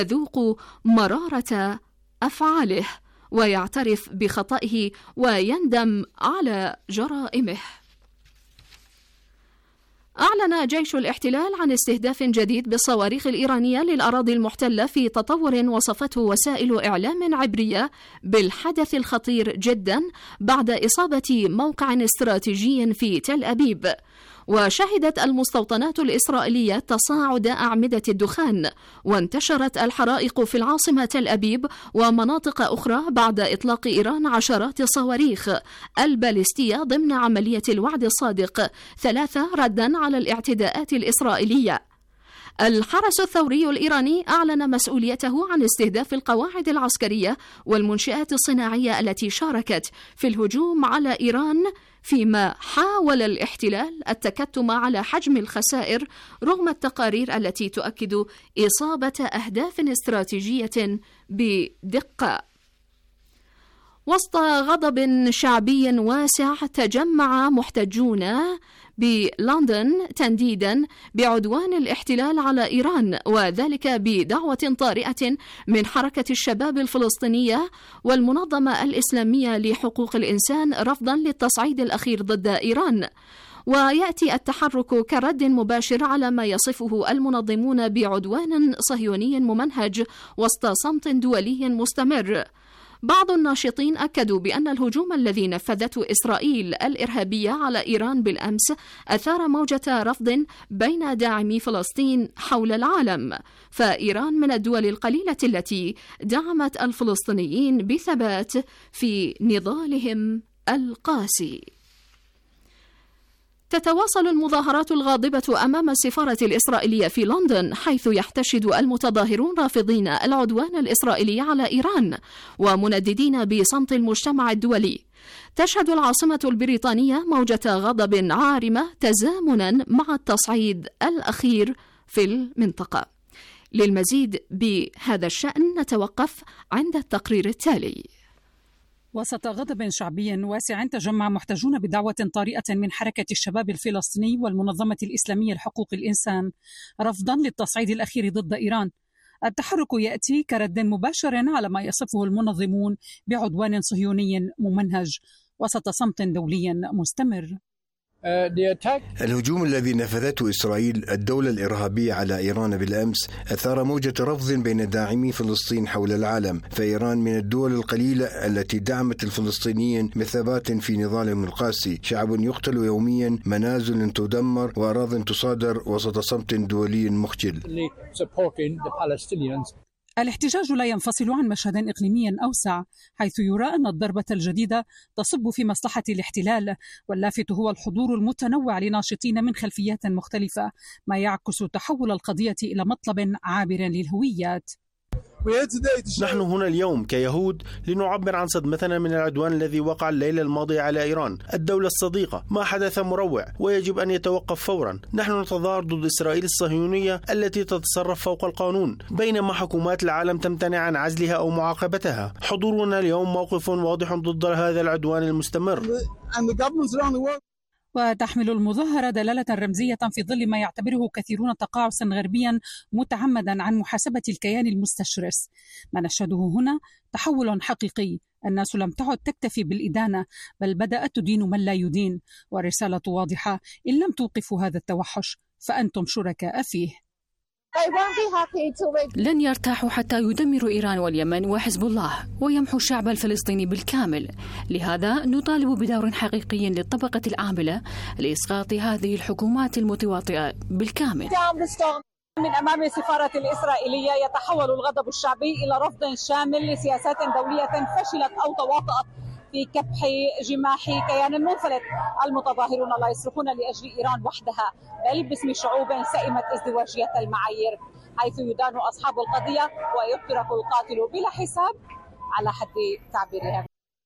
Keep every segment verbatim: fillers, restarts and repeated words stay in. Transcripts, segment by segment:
يذوق مرارة أفعاله ويعترف بخطئه ويندم على جرائمه. أعلن جيش الاحتلال عن استهداف جديد بالصواريخ الإيرانية للأراضي المحتلة في تطور وصفته وسائل إعلام عبرية بالحدث الخطير جدا بعد إصابة موقع استراتيجي في تل أبيب. وشهدت المستوطنات الإسرائيلية تصاعد أعمدة الدخان، وانتشرت الحرائق في العاصمة تل أبيب ومناطق أخرى بعد إطلاق إيران عشرات الصواريخ البالستية ضمن عملية الوعد الصادق ثلاثة ردا على الاعتداءات الإسرائيلية. الحرس الثوري الإيراني أعلن مسؤوليته عن استهداف القواعد العسكرية والمنشآت الصناعية التي شاركت في الهجوم على إيران، فيما حاول الاحتلال التكتم على حجم الخسائر رغم التقارير التي تؤكد إصابة أهداف استراتيجية بدقة. وسط غضب شعبي واسع تجمع محتجون بلندن تنديدا بعدوان الاحتلال على إيران، وذلك بدعوة طارئة من حركة الشباب الفلسطينية والمنظمة الإسلامية لحقوق الإنسان رفضا للتصعيد الأخير ضد إيران. ويأتي التحرك كرد مباشر على ما يصفه المنظمون بعدوان صهيوني ممنهج وسط صمت دولي مستمر. بعض الناشطين أكدوا بأن الهجوم الذي نفذته إسرائيل الإرهابية على إيران بالأمس أثار موجة رفض بين داعمي فلسطين حول العالم، فإيران من الدول القليلة التي دعمت الفلسطينيين بثبات في نضالهم القاسي. تتواصل المظاهرات الغاضبة أمام السفارة الإسرائيلية في لندن، حيث يحتشد المتظاهرون رافضين العدوان الإسرائيلي على إيران ومنددين بصمت المجتمع الدولي. تشهد العاصمة البريطانية موجة غضب عارمة تزامنا مع التصعيد الأخير في المنطقة. للمزيد بهذا الشأن نتوقف عند التقرير التالي. وسط غضب شعبي واسع تجمع محتجون بدعوة طارئة من حركة الشباب الفلسطيني والمنظمة الإسلامية لحقوق الإنسان رفضا للتصعيد الأخير ضد إيران. التحرك يأتي كرد مباشر على ما يصفه المنظمون بعدوان صهيوني ممنهج وسط صمت دولي مستمر. الهجوم الذي نفذته إسرائيل الدولة الإرهابية على إيران بالأمس أثار موجة رفض بين داعمي فلسطين حول العالم، فإيران من الدول القليلة التي دعمت الفلسطينيين بثبات في نضالهم القاسي. شعب يقتل يوميا، منازل تدمر، وأراضٍ تصادر وسط صمت دولي مخجل. الاحتجاج لا ينفصل عن مشهد إقليمي أوسع، حيث يرى أن الضربة الجديدة تصب في مصلحة الاحتلال، واللافت هو الحضور المتنوع لناشطين من خلفيات مختلفة، ما يعكس تحول القضية إلى مطلب عابر للهويات. نحن هنا اليوم كيهود لنعبر عن صدمتنا من العدوان الذي وقع الليلة الماضية على إيران الدولة الصديقة. ما حدث مروع ويجب أن يتوقف فورا. نحن نتظاهر ضد إسرائيل الصهيونية التي تتصرف فوق القانون، بينما حكومات العالم تمتنع عن عزلها أو معاقبتها. حضورنا اليوم موقف واضح ضد هذا العدوان المستمر. وتحمل المظاهرة دلالة رمزية في ظل ما يعتبره كثيرون تقاعسا غربيا متعمدا عن محاسبة الكيان المستشرس. ما نشهده هنا تحول حقيقي. الناس لم تعد تكتفي بالإدانة، بل بدأت تدين من لا يدين، والرسالة واضحة: إن لم توقفوا هذا التوحش فأنتم شركاء فيه. لن يرتاحوا حتى يدمروا إيران واليمن وحزب الله ويمحوا الشعب الفلسطيني بالكامل. لهذا نطالب بدور حقيقي للطبقة العاملة لإسقاط هذه الحكومات المتواطئة بالكامل. من أمام السفارة الإسرائيلية يتحول الغضب الشعبي إلى رفض شامل لسياسات دولية فشلت أو تواطأت في كبح جماح كيان منفلت. المتظاهرون لا يصرخون لأجل إيران وحدها، بل باسم شعوب سئمت ازدواجية المعايير، حيث يدان أصحاب القضية ويترك القاتل بلا حساب على حد تعبيرهم.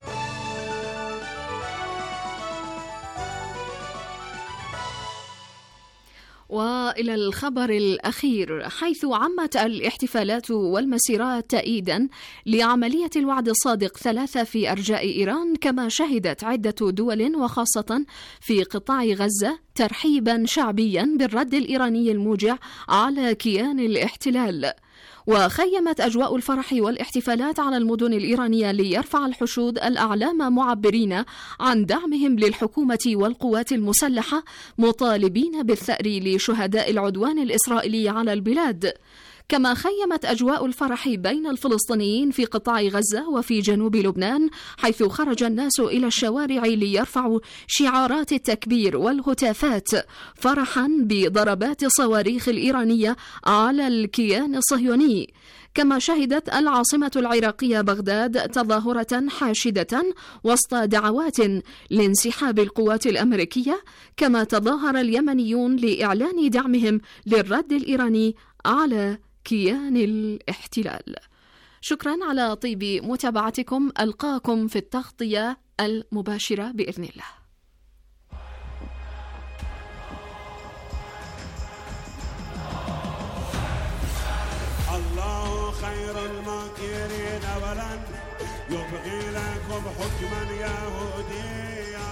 وإلى الخبر الأخير، حيث عمت الاحتفالات والمسيرات تأييدا لعملية الوعد الصادق ثلاثة في أرجاء إيران، كما شهدت عدة دول وخاصة في قطاع غزة ترحيبا شعبيا بالرد الإيراني الموجع على كيان الاحتلال. وخيمت أجواء الفرح والاحتفالات على المدن الإيرانية ليرفع الحشود الأعلام معبرين عن دعمهم للحكومة والقوات المسلحة، مطالبين بالثأر لشهداء العدوان الإسرائيلي على البلاد. كما خيمت أجواء الفرح بين الفلسطينيين في قطاع غزة وفي جنوب لبنان، حيث خرج الناس إلى الشوارع ليرفعوا شعارات التكبير والهتافات فرحا بضربات صواريخ الإيرانية على الكيان الصهيوني. كما شهدت العاصمة العراقية بغداد تظاهرة حاشدة وسط دعوات لانسحاب القوات الأمريكية، كما تظاهر اليمنيون لإعلان دعمهم للرد الإيراني على كيان الاحتلال. شكرا على طيب متابعتكم، ألقاكم في التغطية المباشرة بإذن الله. الله خير الماكرين ولن يبغي لكم حكما يهوديا.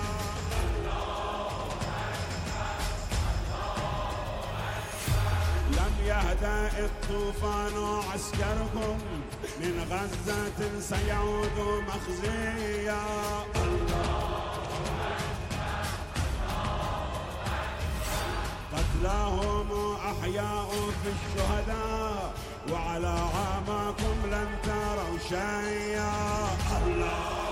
لم يهدأ الطوفان عسكركم من غزة سيعود مخزيا. قتلاهم أحياء في الشهداء وعلى عاماكم لن تروا شيئا. الله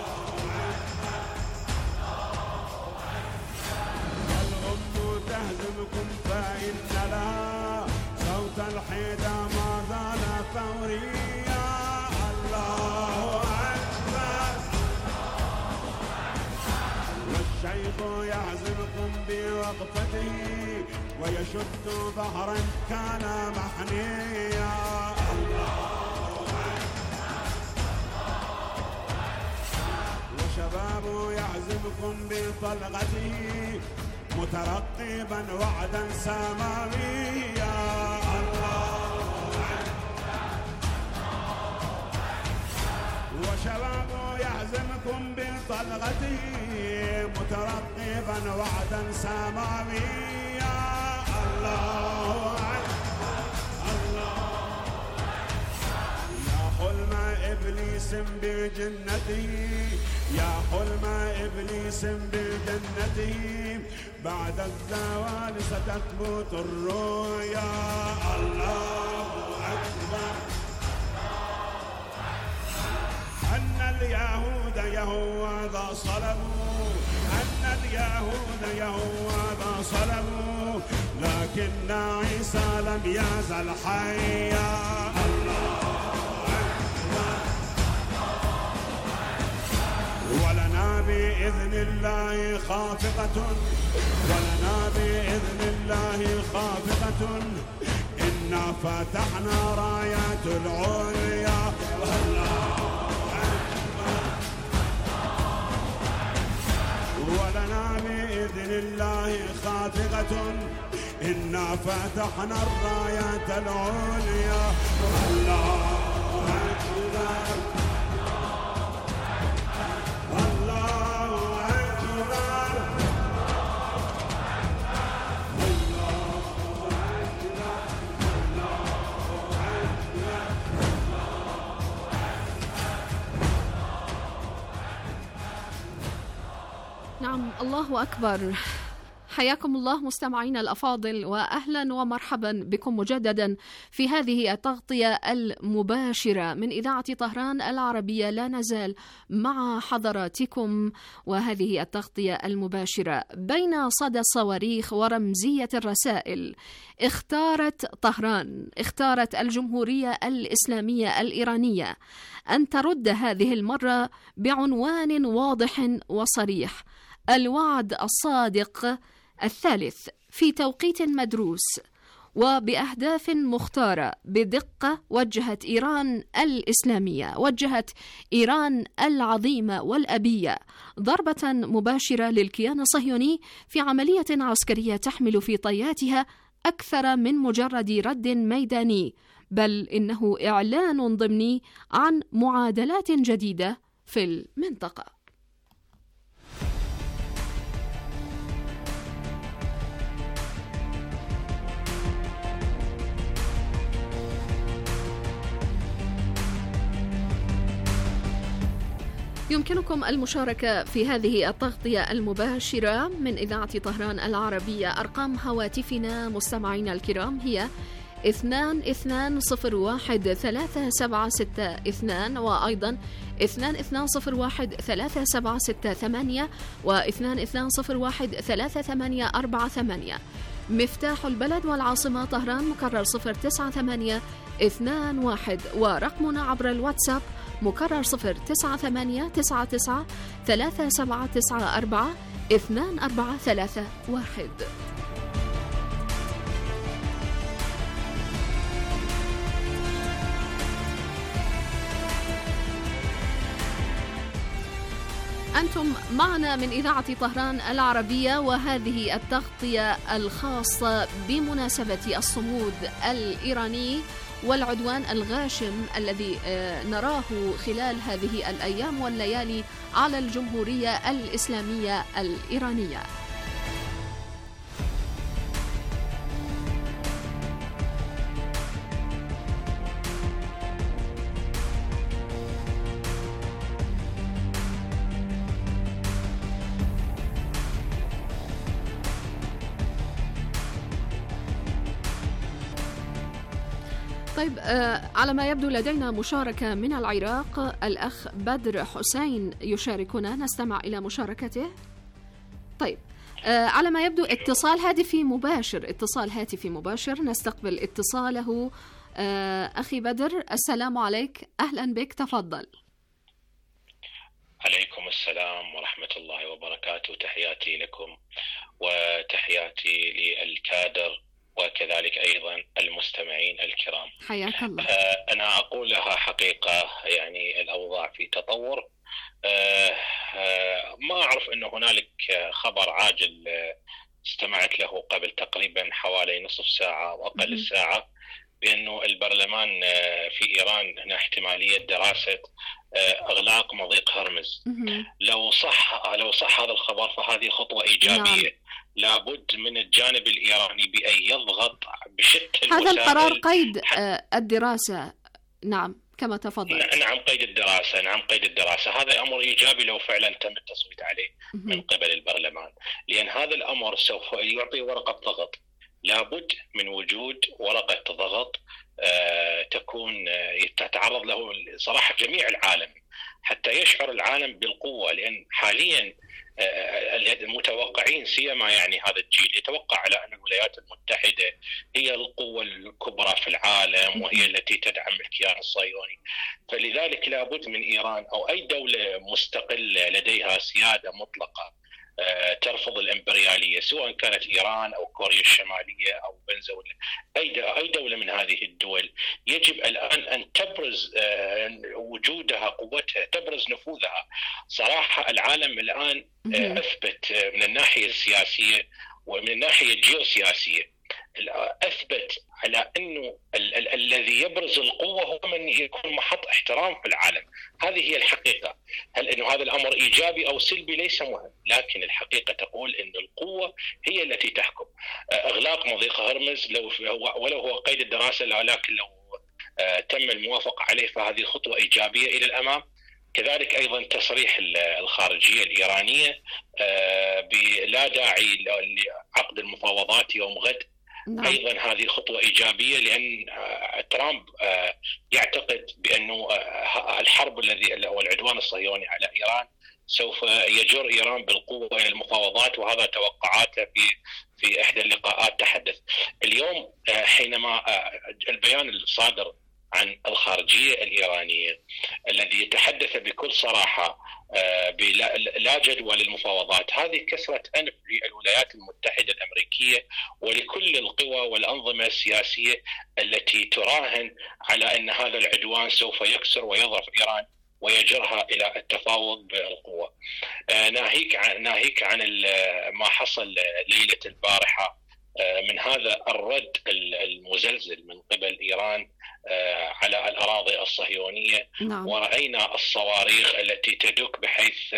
الأم تهزمكم فإن لها صوت الحيدة ما زال ثوريا. الله أكبر. والشيخ يهزمكم بوقفته ويشد ظهرا كان محنيا. الله وشباب يعزمكم بطلقته مترقبا وعدا سماويا. الله وشباب يعزمكم بطلقته مترقبا وعدا سماويا. الله الله يا حلم إبليس بجنته، يا حلم إبليس بجنته، بعد الزوال ستثبت الرؤيا. الله أكبر. أن اليهود يهوذا صلبوا، أن اليهود يهوذا صلبوا، لكن عيسى لم يزل حيا. الله أكبر. ولنا بإذن الله خافقة، ولنا بإذن الله خافقة، إنا فتحنا رايات العليا. الله ولنا بإذن الله خافقة، إنا فتحنا الرايات العليا. الله أكبر. الله أكبر. نعم، الله أكبر. حياكم الله مستمعينا الأفاضل، وأهلا ومرحبا بكم مجددا في هذه التغطية المباشرة من إذاعة طهران العربية. لا نزال مع حضراتكم، وهذه التغطية المباشرة بين صدى الصواريخ ورمزية الرسائل. اختارت طهران، اختارت الجمهورية الإسلامية الإيرانية أن ترد هذه المرة بعنوان واضح وصريح: الوعد الصادق الثالث في توقيت مدروس وبأهداف مختارة بدقة. وجهت إيران الإسلامية، وجهت إيران العظيمة والأبية ضربة مباشرة للكيان الصهيوني في عملية عسكرية تحمل في طياتها أكثر من مجرد رد ميداني، بل إنه إعلان ضمني عن معادلات جديدة في المنطقة. يمكنكم المشاركة في هذه التغطية المباشرة من إذاعة طهران العربية. أرقام هواتفنا مستمعينا الكرام هي اثنان اثنان صفر واحد ثلاثة سبعة ستة اثنان، وأيضا اثنان اثنان صفر واحد ثلاثة سبعة ستة ثمانية واثنان اثنان صفر واحد ثلاثة ثمانية أربعة ثمانية. مفتاح البلد والعاصمة طهران مكرر صفر تسعة ثمانية اثنان واحد، ورقمنا عبر الواتساب مكرر صفر تسعة ثمانية تسعة تسعة ثلاثة سبعة تسعة أربعة اثنان أربعة ثلاثة واحد. أنتم معنا من إذاعة طهران العربية، وهذه التغطية الخاصة بمناسبة الصمود الإيراني والعدوان الغاشم الذي نراه خلال هذه الأيام والليالي على الجمهورية الإسلامية الإيرانية. طيب، آه على ما يبدو لدينا مشاركة من العراق. الأخ بدر حسين يشاركنا، نستمع إلى مشاركته. طيب، آه على ما يبدو اتصال هاتفي مباشر اتصال هاتفي مباشر نستقبل اتصاله. آه أخي بدر، السلام عليك، أهلا بك، تفضل. عليكم السلام ورحمة الله وبركاته. تحياتي لكم وتحياتي للكادر وكذلك أيضا المستمعين الكرام، حياك الله. أنا أقولها حقيقة، يعني الأوضاع في تطور. ما أعرف أن هنالك خبر عاجل استمعت له قبل تقريبا حوالي نصف ساعة وأقل الساعة، بأنه البرلمان في إيران هنا احتمالية دراسة إغلاق مضيق هرمز. لو صح لو صح هذا الخبر فهذه خطوة إيجابية. نعم. لابد من الجانب الإيراني بأن يضغط بشتى الوسائل. هذا القرار قيد الدراسة. نعم، كما تفضل. نعم، قيد الدراسة. نعم، قيد الدراسة. هذا أمر إيجابي لو فعلا تم التصويت عليه من قبل البرلمان، لأن هذا الأمر سوف يعطي ورقة ضغط. لابد من وجود ورقة ضغط آه تكون آه تتعرض له صراحة جميع العالم حتى يشعر العالم بالقوة، لأن حاليا آه المتوقعين سيما يعني هذا الجيل يتوقع على أن الولايات المتحدة هي القوة الكبرى في العالم وهي التي تدعم الكيان الصهيوني. فلذلك لابد من إيران أو أي دولة مستقلة لديها سيادة مطلقة ترفض الإمبريالية، سواء كانت إيران أو كوريا الشمالية أو فنزويلا، أي أي دولة من هذه الدول يجب الآن أن تبرز وجودها، قوتها، تبرز نفوذها. صراحة العالم الآن أثبت من الناحية السياسية ومن الناحية الجيوسياسية أثبت على أنه ال- ال- الذي يبرز القوة هو من يكون محط احترام في العالم. هذه هي الحقيقة. هل أنه هذا الأمر إيجابي أو سلبي ليس مهم، لكن الحقيقة تقول أن القوة هي التي تحكم. إغلاق مضيق هرمز لو ولو هو قيد الدراسة، لكن لو تم الموافقة عليه فهذه خطوة إيجابية إلى الأمام. كذلك أيضا تصريح الخارجية الإيرانية بلا داعي لعقد المفاوضات يوم غد. نعم. أيضا هذه خطوة إيجابية، لأن ترامب يعتقد بأنه الحرب الذي والعدوان الصهيوني على إيران سوف يجر إيران بالقوة إلى المفاوضات، وهذا توقعاته في في إحدى اللقاءات تحدث اليوم حينما البيان الصادر عن الخارجية الإيرانية الذي يتحدث بكل صراحة بلا جدوى للمفاوضات. هذه كسرة أنف للولايات المتحدة الأمريكية ولكل القوى والأنظمة السياسية التي تراهن على أن هذا العدوان سوف يكسر ويضعف إيران ويجرها إلى التفاوض بالقوة. ناهيك عن ناهيك عن ما حصل ليلة البارحة من هذا الرد المزلزل من قبل إيران على الأراضي الصهيونية. نعم. ورأينا الصواريخ التي تدك، بحيث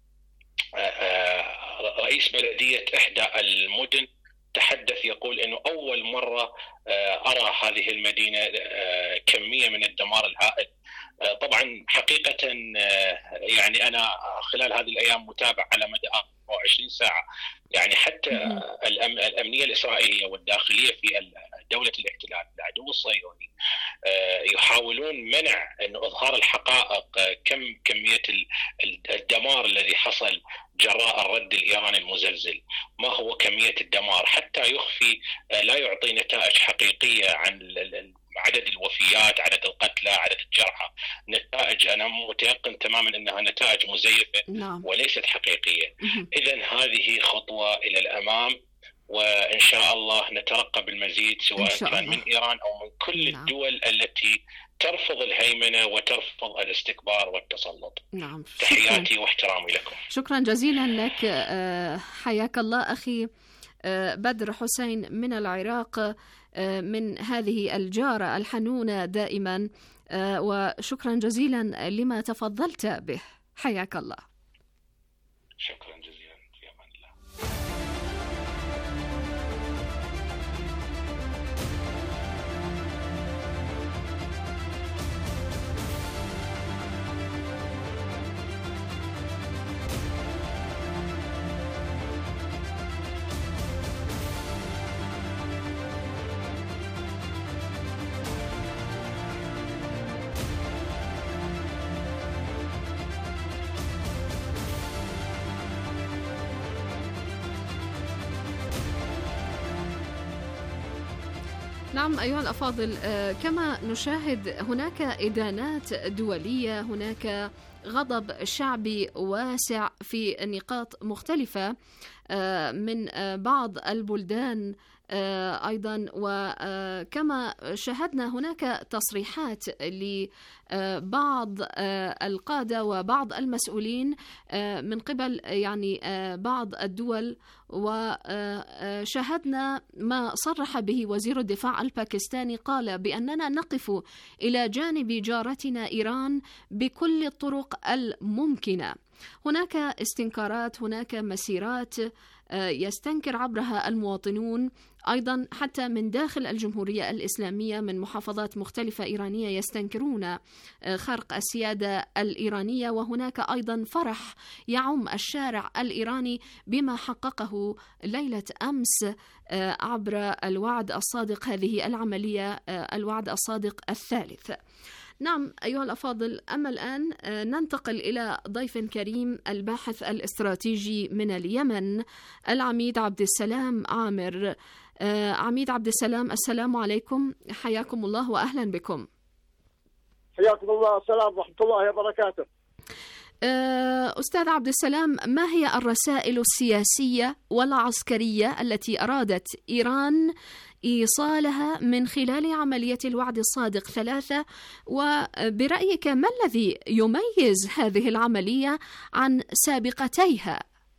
رئيس بلدية إحدى المدن تحدث يقول أنه أول مرة أرى هذه المدينة كمية من الدمار الهائل. طبعا إيران حقيقة يعني أنا خلال هذه الأيام متابع على مدى أربعة وعشرين ساعة، يعني حتى الأمنية الإسرائيلية والداخلية في دولة الاحتلال العدو الصهيوني يحاولون منع أن إظهار الحقائق، كم كمية الدمار الذي حصل جراء الرد الإيراني المزلزل، ما هو كمية الدمار، حتى يخفي لا يعطي نتائج حقيقية عن عدد الوفيات، عدد القتلى، عدد الجرحى. نتائج أنا متيقن تماما أنها نتائج مزيفة نعم. وليست حقيقية. إذن هذه خطوة إلى الأمام، وإن شاء الله نترقب المزيد سواء كان من إيران أو من كل نعم. الدول التي ترفض الهيمنة وترفض الاستكبار والتسلط. نعم. تحياتي واحترامي لكم. شكرا جزيلا لك، حياك الله أخي بدر حسين من العراق، من هذه الجارة الحنونة دائما، وشكرا جزيلا لما تفضلت به. حياك الله. شكرا جزيلا، في أمان الله. نعم أيها الأفاضل، كما نشاهد هناك إدانات دولية، هناك غضب شعبي واسع في نقاط مختلفة من بعض البلدان أيضا، وكما شاهدنا هناك تصريحات لبعض القادة وبعض المسؤولين من قبل يعني بعض الدول، وشاهدنا ما صرح به وزير الدفاع الباكستاني، قال بأننا نقف إلى جانب جارتنا إيران بكل الطرق الممكنة. هناك استنكارات، هناك مسيرات يستنكر عبرها المواطنون أيضا حتى من داخل الجمهورية الإسلامية، من محافظات مختلفة إيرانية يستنكرون خرق السيادة الإيرانية، وهناك أيضا فرح يعم الشارع الإيراني بما حققه ليلة أمس عبر الوعد الصادق، هذه العملية الوعد الصادق الثالث. نعم أيها الأفاضل، أما الآن ننتقل إلى ضيف كريم، الباحث الاستراتيجي من اليمن العميد عبد السلام عامر. عميد عبد السلام، السلام عليكم، حياكم الله وأهلا بكم. حياكم الله، السلام ورحمة الله وبركاته. أستاذ عبد السلام، ما هي الرسائل السياسية والعسكرية التي أرادت إيران إيصالها من خلال عملية الوعد الصادق ثلاثة، وبرأيك ما الذي يميز هذه العملية عن سابقتيها؟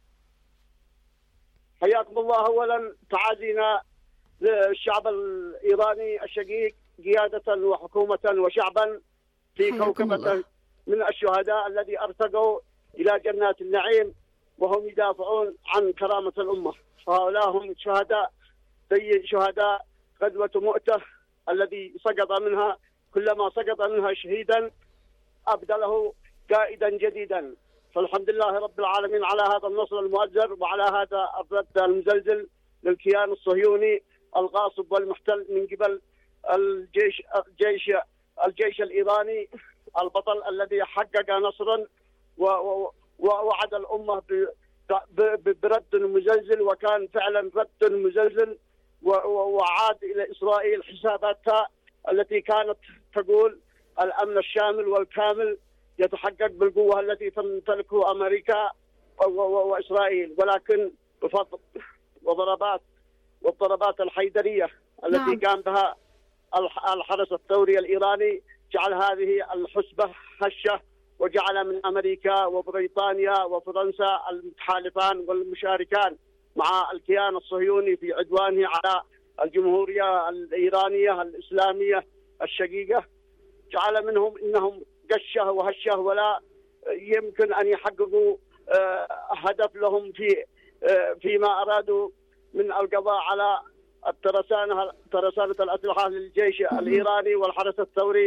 حياكم الله. أولا تعازينا للشعب الإيراني الشقيق قيادة وحكومة وشعبا في كوكبة من الشهداء الذي ارتقوا إلى جنات النعيم وهم يدافعون عن كرامة الأمة. فهؤلاء هم شهداء زي شهداء غزوة مؤتة الذي سقط منها، كلما سقط منها شهيدا أبدله قائدا جديدا. فالحمد لله رب العالمين على هذا النصر المؤزر وعلى هذا الرد المزلزل للكيان الصهيوني الغاصب والمحتل من قبل الجيش الجيش الجيش الإيراني البطل الذي حقق نصرا ووعد الأمة برد مزلزل، وكان فعلا رد مزلزل، وعاد إلى إسرائيل حساباتها التي كانت تقول الأمن الشامل والكامل يتحقق بالقوة التي تمتلكه أمريكا وإسرائيل، ولكن بفضل وضربات والضربات الحيدرية التي قام بها الحرس الثوري الإيراني جعل هذه الحسبة هشة، وجعل من أمريكا وبريطانيا وفرنسا المتحالفان والمشاركان مع الكيان الصهيوني في عدوانه على الجمهورية الإيرانية الإسلامية الشقيقة، جعل منهم إنهم قشة وهشة ولا يمكن أن يحققوا هدف لهم في فيما أرادوا من القضاء على الترسانة ترسانة الأسلحة للجيش الإيراني والحرس الثوري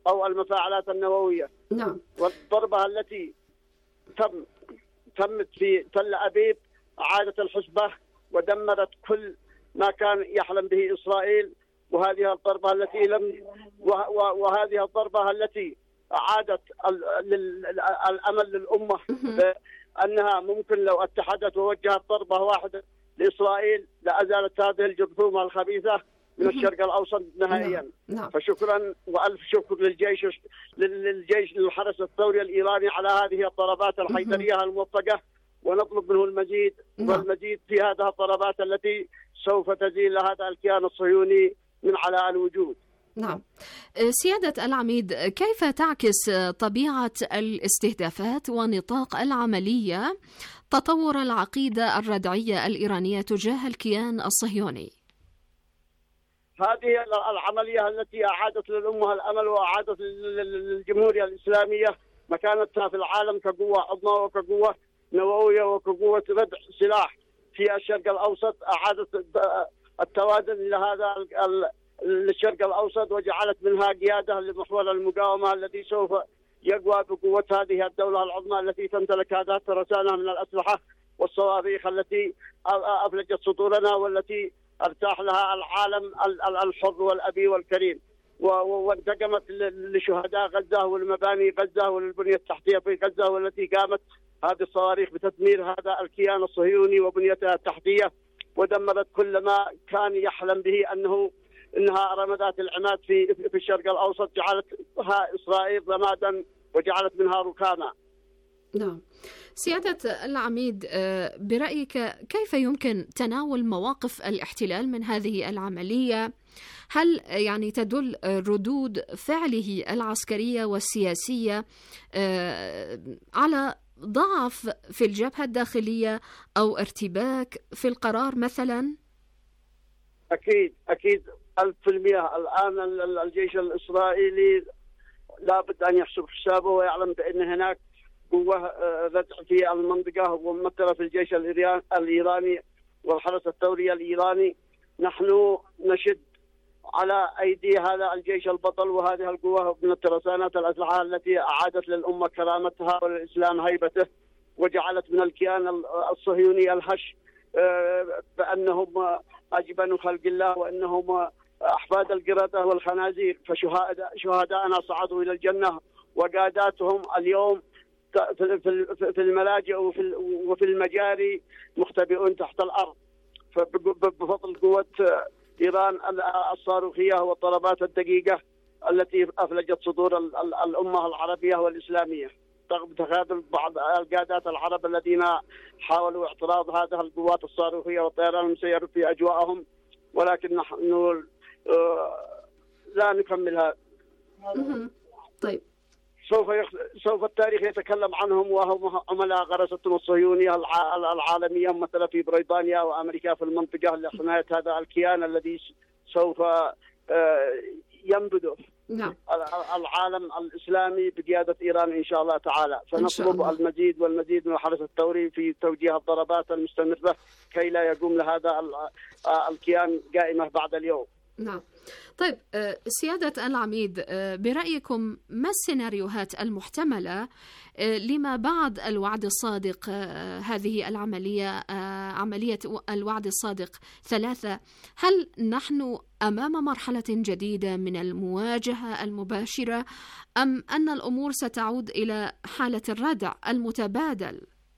أو المفاعلات النووية. نعم. والضربة التي تم تمت في تل أبيب أعادت الحسبة ودمرت كل ما كان يحلم به إسرائيل، وهذه الضربة التي لم وهذه الضربة التي أعادت الأمل للأمة بأنها ممكن لو اتحدت ووجهت ضربة واحدة لإسرائيل لأزالت هذه الجرثومة الخبيثة من الشرق الأوسط نهائيا. نعم. فشكرا وألف شكر للجيش للجيش للحرس الثوري الإيراني على هذه الضربات الحيدرية الموفقة، ونطلب منه المزيد والمزيد في هذه الضربات التي سوف تزيل هذا الكيان الصهيوني من على الوجود. نعم. سيادة العميد، كيف تعكس طبيعة الاستهدافات ونطاق العملية تطور العقيدة الردعية الإيرانية تجاه الكيان الصهيوني؟ هذه العملية التي أعادت للأمة الأمل وأعادت للجمهورية الإسلامية مكانتها في العالم كقوة عظمى وكقوة نووية وكقوة ردع سلاح في الشرق الأوسط، أعادت التوازن لهذا للشرق الأوسط وجعلت منها قيادة لمحور المقاومة الذي سوف يقوى بقوة هذه الدولة العظمى التي تمتلك هذا الترسانة من الأسلحة والصواريخ التي أفلجت صدورنا والتي ارتاح لها العالم الحر والأبي والكريم، وانتقمت لشهداء غزة ولمباني غزة وللبنية التحتية في غزة، والتي قامت هذه الصواريخ بتدمير هذا الكيان الصهيوني وبنيته التحتية، ودمرت كل ما كان يحلم به أنه إنها رمضات العماد في في الشرق الأوسط، جعلتها إسرائيل رمادا وجعلت منها ركاما. نعم. سيادة العميد، برأيك كيف يمكن تناول مواقف الاحتلال من هذه العملية؟ هل يعني تدل ردود فعله العسكرية والسياسية على ضعف في الجبهة الداخلية أو ارتباك في القرار مثلا؟ أكيد أكيد ألف في المئة. الآن الجيش الإسرائيلي لابد أن يحسب حسابه ويعلم بأن هناك قوة ردع في المنطقة وممثلة في الجيش الإيراني والحرس الثوري الإيراني. نحن نشد على أيدي هذا الجيش البطل وهذه القوة من الترسانات الأسلحة التي أعادت للأمة كرامتها وللإسلام هيبته، وجعلت من الكيان الصهيوني الهش بأنهم أجبن خلق الله وأنهم أحفاد القردة والخنازير، فشهداءنا صعدوا إلى الجنة وقاداتهم اليوم في الملاجئ وفي المجاري مختبئون تحت الأرض بفضل قوة إيران الصاروخية والضربات الدقيقة التي أفلجت صدور الأمة العربية والإسلامية تخاذل بعض القادات العرب الذين حاولوا اعتراض هذه القوات الصاروخية والطيران المسير في أجواءهم، ولكن نحن لا نكملها. طيب سوف يخ... سوف التاريخ يتكلم عنهم، وهم عملاء غرستهم الصهيونية العالمية مثلا في بريطانيا وأمريكا في المنطقة لحماية هذا الكيان الذي سوف ينبذ نعم. العالم الإسلامي بقيادة إيران إن شاء الله تعالى. فنطلب المزيد والمزيد من الحرس الثوري في توجيه الضربات المستمرة كي لا يقوم لهذا الكيان قائمة بعد اليوم. نعم. طيب سيادة العميد، برأيكم ما السيناريوهات المحتملة لما بعد الوعد الصادق هذه العملية، عملية الوعد الصادق ثلاثة؟ هل نحن أمام مرحلة جديدة من المواجهة المباشرة أم أن الأمور ستعود إلى حالة الردع المتبادل؟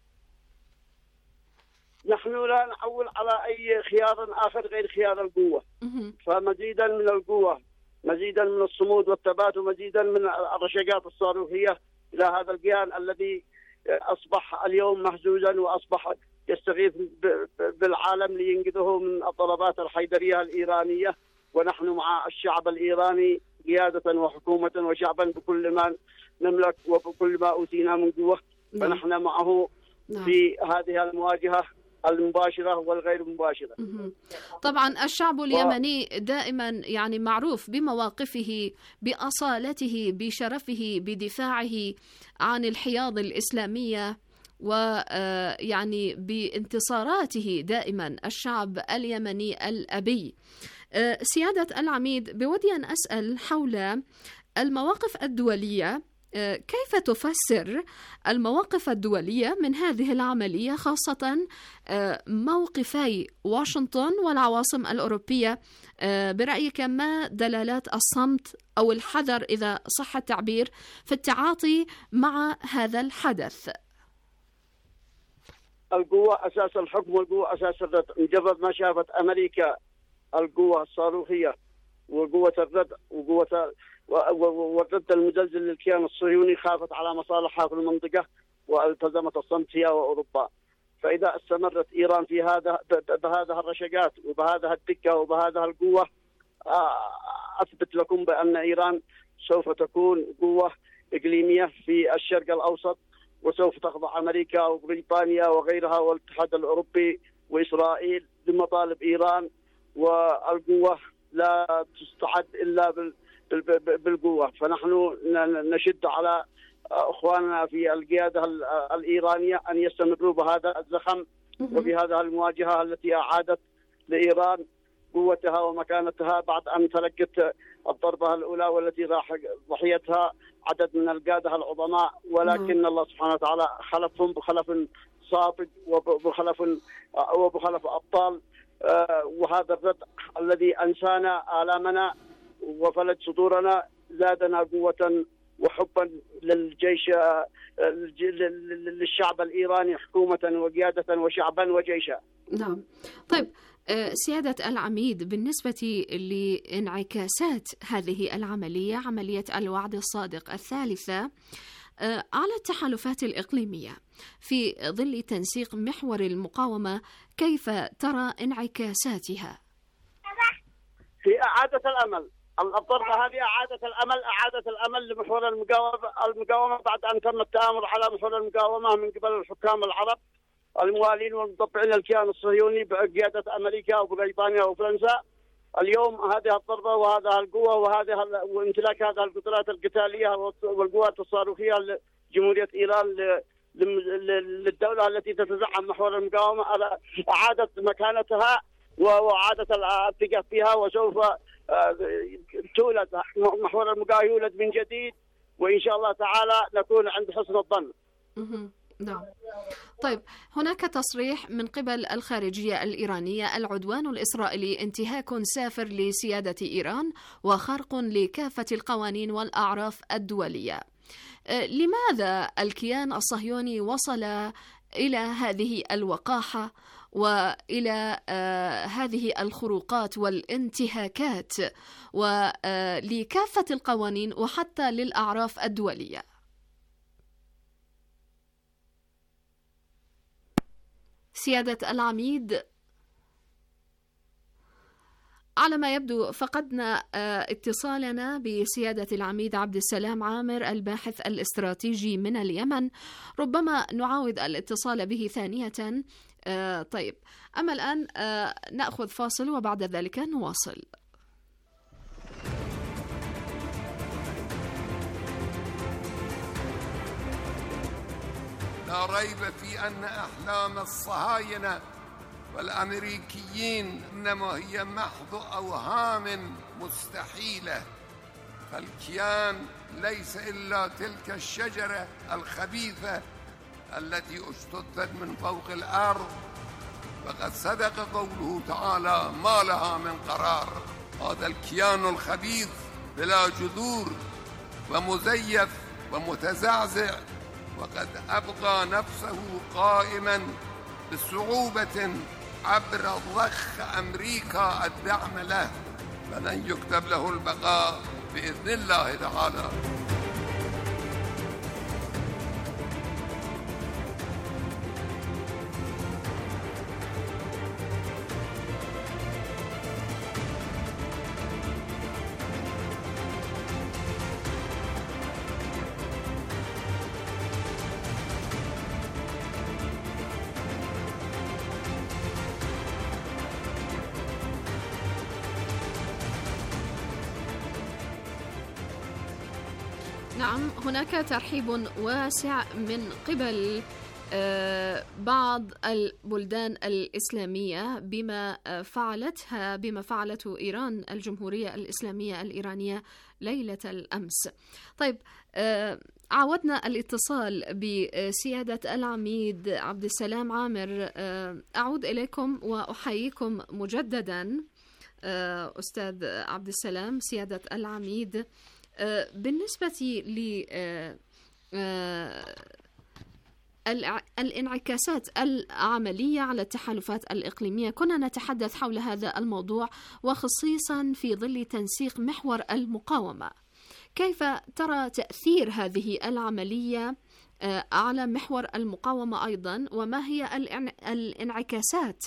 نحن لا نعول على أي خيار آخر غير خيار القوة، فمزيدا من القوة، مزيدا من الصمود والثبات، ومزيدا من الرشقات الصاروخية إلى هذا الكيان الذي أصبح اليوم مهزوزا وأصبح يستغيث بالعالم لينقذه من الضربات الحيدرية الإيرانية. ونحن مع الشعب الإيراني قيادة وحكومة وشعبا بكل ما نملك وبكل ما أوتينا من قوة، فنحن معه في هذه المواجهة المباشرة والغير مباشرة. طبعا الشعب اليمني دائما يعني معروف بمواقفه، بأصالته، بشرفه، بدفاعه عن الحياض الإسلامية، ويعني بانتصاراته دائما الشعب اليمني الأبي. سيادة العميد، بودي أن أسأل حول المواقف الدولية، كيف تفسر المواقف الدولية من هذه العملية، خاصة موقفي واشنطن والعواصم الأوروبية؟ برأيك ما دلالات الصمت أو الحذر إذا صح التعبير في التعاطي مع هذا الحدث؟ القوة أساس الحكم والقوة أساس الرد. مجرد ما شافت أمريكا القوة الصاروخية وقوة الرد وقوة والرد المزلزل للكيان الصهيوني، خافت على مصالحها في المنطقة والتزمت الصمت هي وأوروبا. فإذا استمرت إيران في هذا بهذه الرشقات وبهذه الدقة وبهذه القوة، أثبت لكم بأن إيران سوف تكون قوة إقليمية في الشرق الأوسط، وسوف تخضع أمريكا وبريطانيا وغيرها والاتحاد الأوروبي وإسرائيل لمطالب إيران. والقوة لا تستعد إلا بالقوة. فنحن نشد على أخواننا في القيادة الإيرانية أن يستمروا بهذا الزخم وبهذه المواجهة التي أعادت لإيران قوتها ومكانتها بعد أن تلقت الضربة الأولى والتي راح ضحيتها عدد من القادة العظماء. ولكن الله سبحانه وتعالى خلفهم بخلف صادق وبخلف وبخلف أبطال. وهذا الرد الذي أنسانا آلامنا وفلت صدورنا زادنا قوة وحبا للجيش للشعب الإيراني حكومة وقيادة وشعبا وجيشا. نعم. طيب سيادة العميد، بالنسبة لانعكاسات هذه العملية، عملية الوعد الصادق الثالثة، على التحالفات الإقليمية في ظل تنسيق محور المقاومة، كيف ترى انعكاساتها؟ في إعادة الأمل. الضربة هذه أعادت الأمل أعادت الأمل لمحور المقاومة المقاومة بعد أن تم التآمر على محور المقاومة من قبل الحكام العرب الموالين والمطبعين الكيان الصهيوني بقيادة أمريكا وبريطانيا وفرنسا. اليوم هذه الضربة وهذه القوة وهذه وامتلاك هذه القدرات القتالية والقوات الصاروخية لجمهورية إيران للدولة التي تتزعم محور المقاومة أعادت مكانتها وأعادت الثقة فيها، وسوف تولد محور المقاومة يولد من جديد، وإن شاء الله تعالى نكون عند حسن الظن. نعم. طيب، هناك تصريح من قبل الخارجية الإيرانية: العدوان الإسرائيلي انتهاك سافر لسيادة إيران وخرق لكافة القوانين والأعراف الدولية. لماذا الكيان الصهيوني وصل إلى هذه الوقاحة وإلى هذه الخروقات والانتهاكات ولكافة القوانين وحتى للأعراف الدولية؟ سيادة العميد، على ما يبدو فقدنا اتصالنا بسيادة العميد عبد السلام عامر الباحث الاستراتيجي من اليمن. ربما نعاود الاتصال به ثانية. طيب، أما الآن نأخذ فاصل وبعد ذلك نواصل. لا ريب في أن أحلام الصهاينة والأمريكيين إنما هي محض أوهام مستحيلة، فالكيان ليس إلا تلك الشجرة الخبيثة التي اجتثت من فوق الأرض، فقد صدق قوله تعالى: ما لها من قرار. هذا الكيان الخبيث بلا جذور ومزيف ومتزعزع، وقد أبقى نفسه قائما بصعوبة عبر ضخ أمريكا الدعم له، فلن يكتب له البقاء بإذن الله تعالى. نعم، هناك ترحيب واسع من قبل بعض البلدان الإسلامية بما فعلتها بما فعلته إيران الجمهورية الإسلامية الإيرانية ليلة الأمس. طيب، عاودنا الاتصال بسيادة العميد عبد السلام عامر. أعود إليكم وأحييكم مجددا أستاذ عبد السلام سيادة العميد. بالنسبة ل الانعكاسات العملية على التحالفات الإقليمية، كنا نتحدث حول هذا الموضوع وخصيصا في ظل تنسيق محور المقاومة. كيف ترى تأثير هذه العملية على محور المقاومة أيضا، وما هي الانعكاسات؟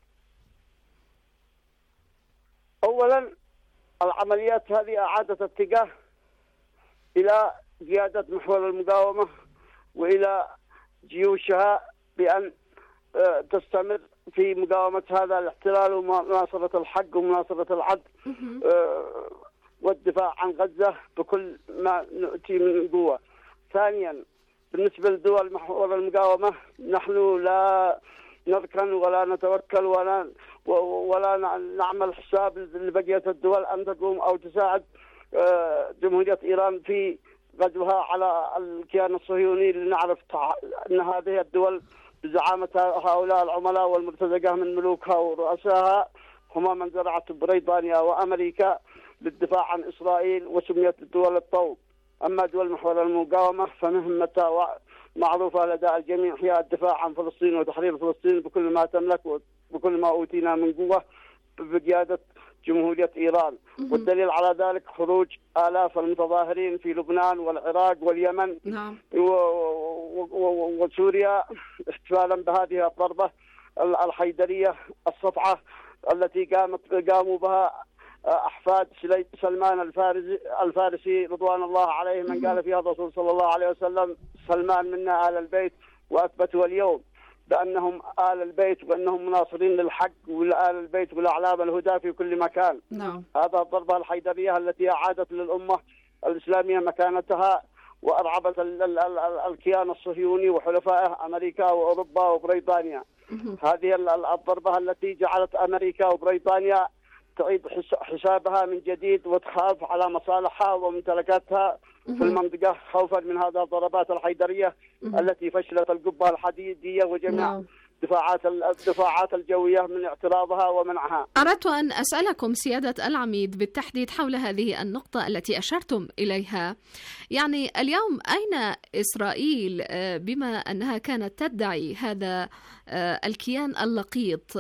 أولا، العمليات هذه أعادت اتجاه إلى قيادة محور المقاومة وإلى جيوشها بأن تستمر في مقاومة هذا الاحتلال ومناصرة الحق ومناصرة العدل والدفاع عن غزة بكل ما نؤتي من قوة. ثانيا، بالنسبة لدول محور المقاومة، نحن لا نركن ولا نتوكل ولا ولا نعمل حساب لبقية الدول أن تقوم أو تساعد جمهورية إيران في غزوها على الكيان الصهيوني، لنعرف أن هذه الدول بزعامة هؤلاء العملاء والمرتزقة من ملوكها ورؤسائها هما من زرعت بريطانيا وأمريكا للدفاع عن إسرائيل، وسميت الدول الطوب. أما دول محور المقاومة فمهمتها معروفة لدى الجميع، هي الدفاع عن فلسطين وتحرير فلسطين بكل ما تملك وبكل ما أوتينا من قوة بقيادة جمهورية إيران. والدليل على ذلك خروج آلاف المتظاهرين في لبنان والعراق واليمن نعم. وسوريا احتفالا بهذه الضربة الحيدرية الصفعة التي قامت قاموا بها أحفاد سلمان الفارسي الفارسي رضوان الله عليه، من قال فيها الرسول صلى الله عليه وسلم: سلمان منا آل البيت، وأثبتوا اليوم بأنهم آل البيت وأنهم مناصرين للحق وآل البيت والأعلام الهدى في كل مكان. نعم. هذا الضربة الحيدرية التي أعادت للأمة الإسلامية مكانتها وأرعبت الكيان الصهيوني وحلفائه أمريكا وأوروبا وبريطانيا. هذه الضربة التي جعلت أمريكا وبريطانيا تعيد حسابها من جديد وتخاف على مصالحها وممتلكاتها في المنطقة خوفا من هذه الضربات الحيدرية التي فشلت القبة الحديدية وجميع دفاعات الدفاعات الجوية من اعتراضها ومنعها. أردت أن أسألكم سيادة العميد بالتحديد حول هذه النقطة التي أشرتم إليها. يعني اليوم أين إسرائيل بما أنها كانت تدعي هذا الكيان اللقيط؟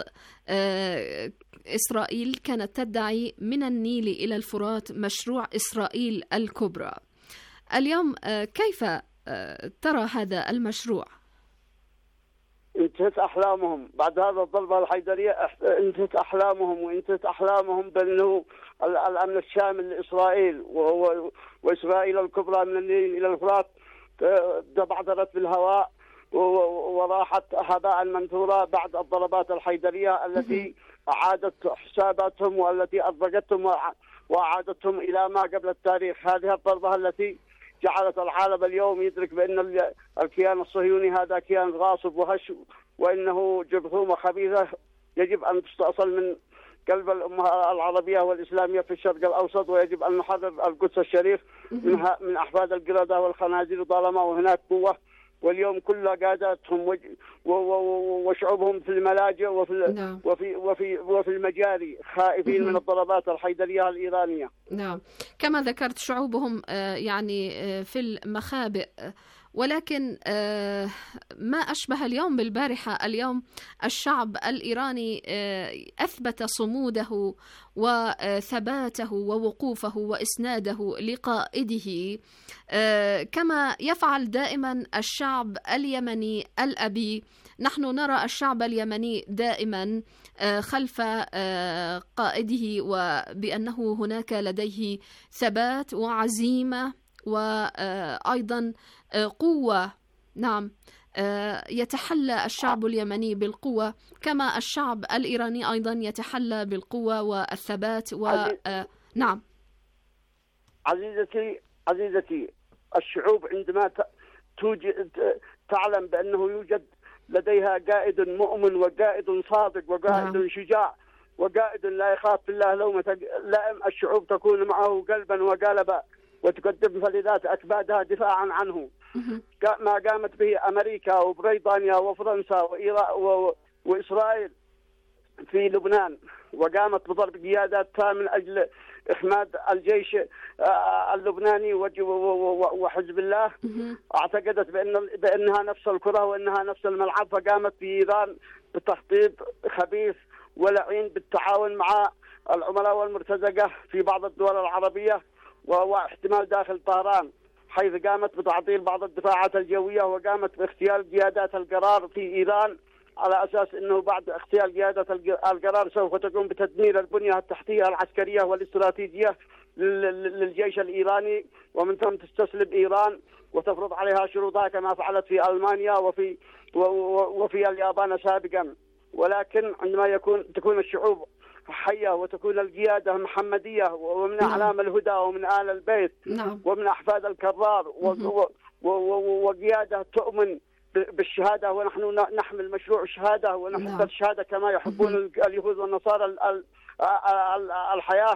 إسرائيل كانت تدعي من النيل إلى الفرات مشروع إسرائيل الكبرى. اليوم كيف ترى هذا المشروع؟ انتهت أحلامهم بعد هذا الضربة الحيدرية، انتهت أحلامهم وانتهت أحلامهم بأنه الأمن الشامل لإسرائيل وهو وإسرائيل الكبرى من النيل إلى الفرات تبعثرت بالهواء وراحت هباء منثورا بعد الضربات الحيدرية التي أعادت حساباتهم والتي أربقتهم وأعادتهم إلى ما قبل التاريخ. هذه الضربة التي جعلت العالم اليوم يدرك بأن الكيان الصهيوني هذا كيان غاصب وهش، وإنه جرثومة خبيثة يجب أن تستأصل من قلب الأمة العربية والإسلامية في الشرق الأوسط، ويجب أن نحرر القدس الشريف من من أحفاد القردة والخنازير طالما وهناك قوة. واليوم كل قاداتهم وشعوبهم في الملاجئ وفي وفي وفي وفي المجاري خائفين من الضربات الحيدرية الإيرانية. نعم، كما ذكرت شعوبهم يعني في المخابئ، ولكن ما أشبه اليوم بالبارحة. اليوم الشعب الإيراني أثبت صموده وثباته ووقوفه وإسناده لقائده كما يفعل دائما الشعب اليمني الأبي. نحن نرى الشعب اليمني دائما خلف قائده، وبأنه هناك لديه ثبات وعزيمة وأيضا قوة. نعم، يتحلى الشعب اليمني بالقوة كما الشعب الإيراني أيضا يتحلى بالقوة والثبات و... نعم. عزيزتي عزيزتي الشعوب عندما توجد تعلم بأنه يوجد لديها قائد مؤمن وقائد صادق وقائد نعم. شجاع وقائد لا يخاف بالله لومة لائم، الشعوب تكون معه قلبا وقالبا وتقدم فلذات أكبادها دفاعا عنه. ما قامت به أمريكا وبريطانيا وفرنسا وإسرائيل في لبنان، وقامت بضرب قياداتها من أجل إخماد الجيش اللبناني وحزب الله. اعتقدت بأن بأنها نفس الكرة وأنها نفس الملعب، فقامت في إيران بتخطيط خبيث ولعين بالتعاون مع العملاء والمرتزقة في بعض الدول العربية واحتمال داخل طهران، حيث قامت بتعطيل بعض الدفاعات الجوية وقامت باغتيال قيادات القرار في إيران على أساس أنه بعد اغتيال قيادة القرار سوف تقوم بتدمير البنية التحتية العسكرية والاستراتيجية للجيش الإيراني، ومن ثم تستسلم إيران وتفرض عليها شروطها كما فعلت في ألمانيا وفي وفي اليابان سابقا. ولكن عندما يكون تكون الشعوب حية وتكون القيادة محمدية ومن نعم. أعلام الهدى ومن آل البيت نعم. ومن أحفاد الكرار وقيادة تؤمن بالشهادة، ونحن نحمل مشروع الشهادة ونحب نعم. الشهادة كما يحبون اليهود والنصارى الحياة.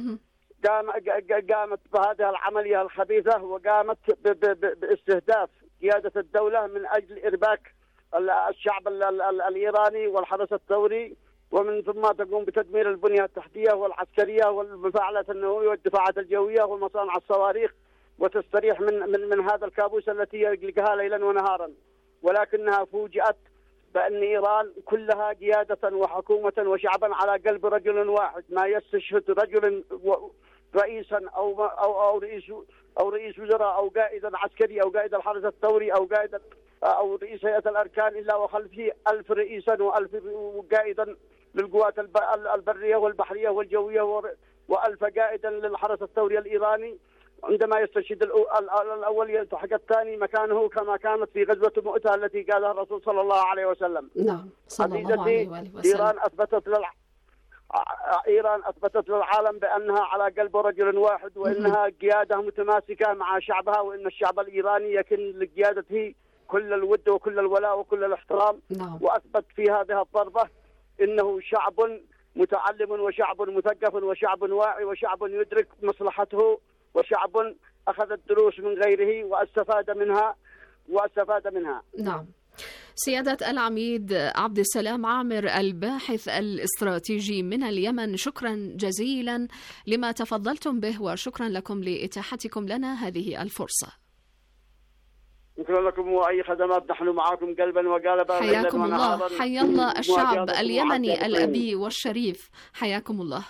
قامت بهذه العملية الخبيثة وقامت باستهداف قيادة الدولة من أجل إرباك الشعب الإيراني والحرس الثوري، ومن ثم تقوم بتدمير البنية التحتية والعسكرية والمفاعلات النووية والدفاعات الجوية ومصانع الصواريخ، وتستريح من من من هذا الكابوس التي يقلقها ليلا ونهارا. ولكنها فوجئت بأن إيران كلها قيادة وحكومة وشعبا على قلب رجل واحد، ما يستشهد رجل رئيسا أو أو أو رئيس أو رئيس وزراء أو قائد عسكري أو قائد الحرس الثوري أو قائد أو رئيس هيئة الأركان إلا وخلفه ألف رئيسا وألف قائدا للقوات البرية والبحرية والجوية وألف قائدا للحرس الثوري الإيراني. عندما يستشهد الأول يلتحق الثاني مكانه، كما كانت في غزوة مؤتة التي قالها الرسول صلى الله عليه وسلم. نعم صلى الله عليه وسلم. إيران أثبتت للع... إيران أثبتت للعالم بأنها على قلب رجل واحد، وإنها قيادة متماسكة مع شعبها، وإن الشعب الإيراني يكن لقيادته كل الود وكل الولاء وكل الاحترام. نعم. وأثبت في هذه الضربة إنه شعب متعلم وشعب مثقف وشعب واعي وشعب يدرك مصلحته وشعب أخذ الدروس من غيره واستفاد منها واستفاد منها. نعم. سيادة العميد عبد السلام عامر الباحث الاستراتيجي من اليمن، شكرا جزيلا لما تفضلتم به، وشكرا لكم لإتاحتكم لنا هذه الفرصة. شكرا لكم وأي خدمات، نحن معكم قلبا وقالبا. حياكم الله، حيا الله الشعب اليمني الأبي والشريف، حياكم الله.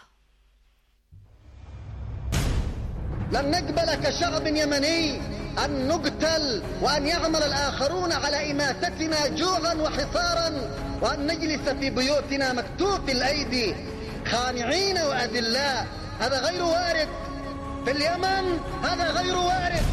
لن نقبل كشعب يمني أن نقتل وأن يعمل الآخرون على إماتتنا جوعا وحصارا، وأن نجلس في بيوتنا مكتوف الأيدي خانعين وأذلاء. هذا غير وارد في اليمن، هذا غير وارد.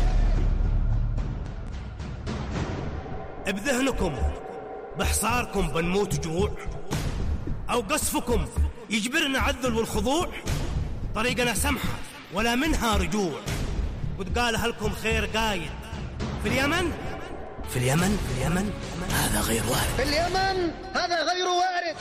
بذهنكم بحصاركم بنموت جوع، أو قصفكم يجبرنا على الذل والخضوع؟ طريقنا سمحة ولا منها رجوع، وتقالها لكم خير قايد في اليمن. في اليمن في اليمن هذا غير وارد. في اليمن هذا غير وارد.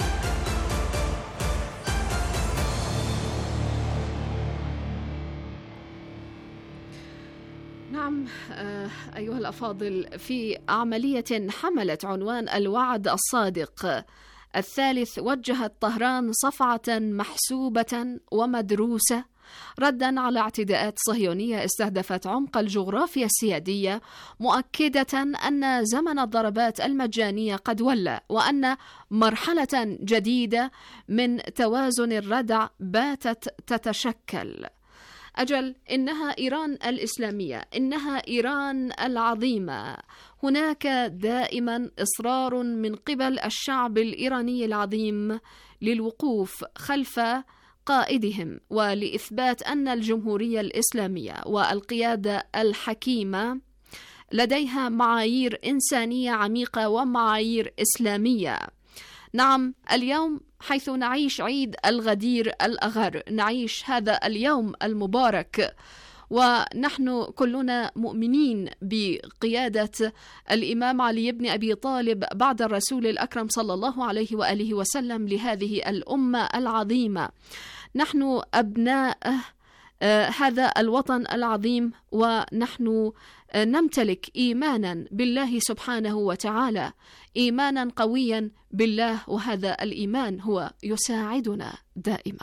نعم أيها الأفاضل، في عملية حملت عنوان الوعد الصادق الثالث وجهت طهران صفعة محسوبة ومدروسة ردا على اعتداءات صهيونية استهدفت عمق الجغرافيا السيادية، مؤكدة أن زمن الضربات المجانية قد ولى، وأن مرحلة جديدة من توازن الردع باتت تتشكل. أجل، إنها إيران الإسلامية، إنها إيران العظيمة. هناك دائما إصرار من قبل الشعب الإيراني العظيم للوقوف خلف قائدهم ولإثبات أن الجمهورية الإسلامية والقيادة الحكيمة لديها معايير إنسانية عميقة ومعايير إسلامية. نعم، اليوم حيث نعيش عيد الغدير الأغر، نعيش هذا اليوم المبارك ونحن كلنا مؤمنين بقيادة الإمام علي بن أبي طالب بعد الرسول الأكرم صلى الله عليه وآله وسلم لهذه الأمة العظيمة. نحن أبناء آه هذا الوطن العظيم، ونحن آه نمتلك إيمانا بالله سبحانه وتعالى، إيمانا قويا بالله، وهذا الإيمان هو يساعدنا دائما.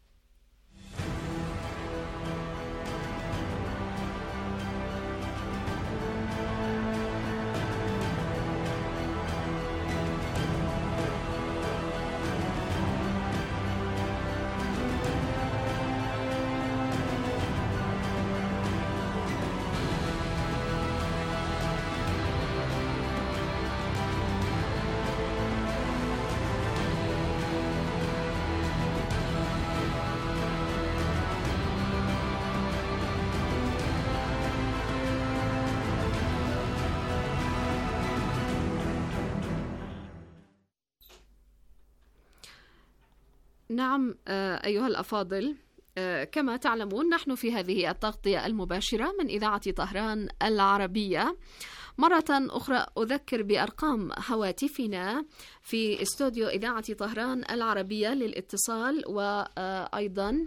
نعم أيها الأفاضل، كما تعلمون نحن في هذه التغطية المباشرة من إذاعة طهران العربية. مرة أخرى أذكر بأرقام هواتفنا في استوديو إذاعة طهران العربية للاتصال وأيضا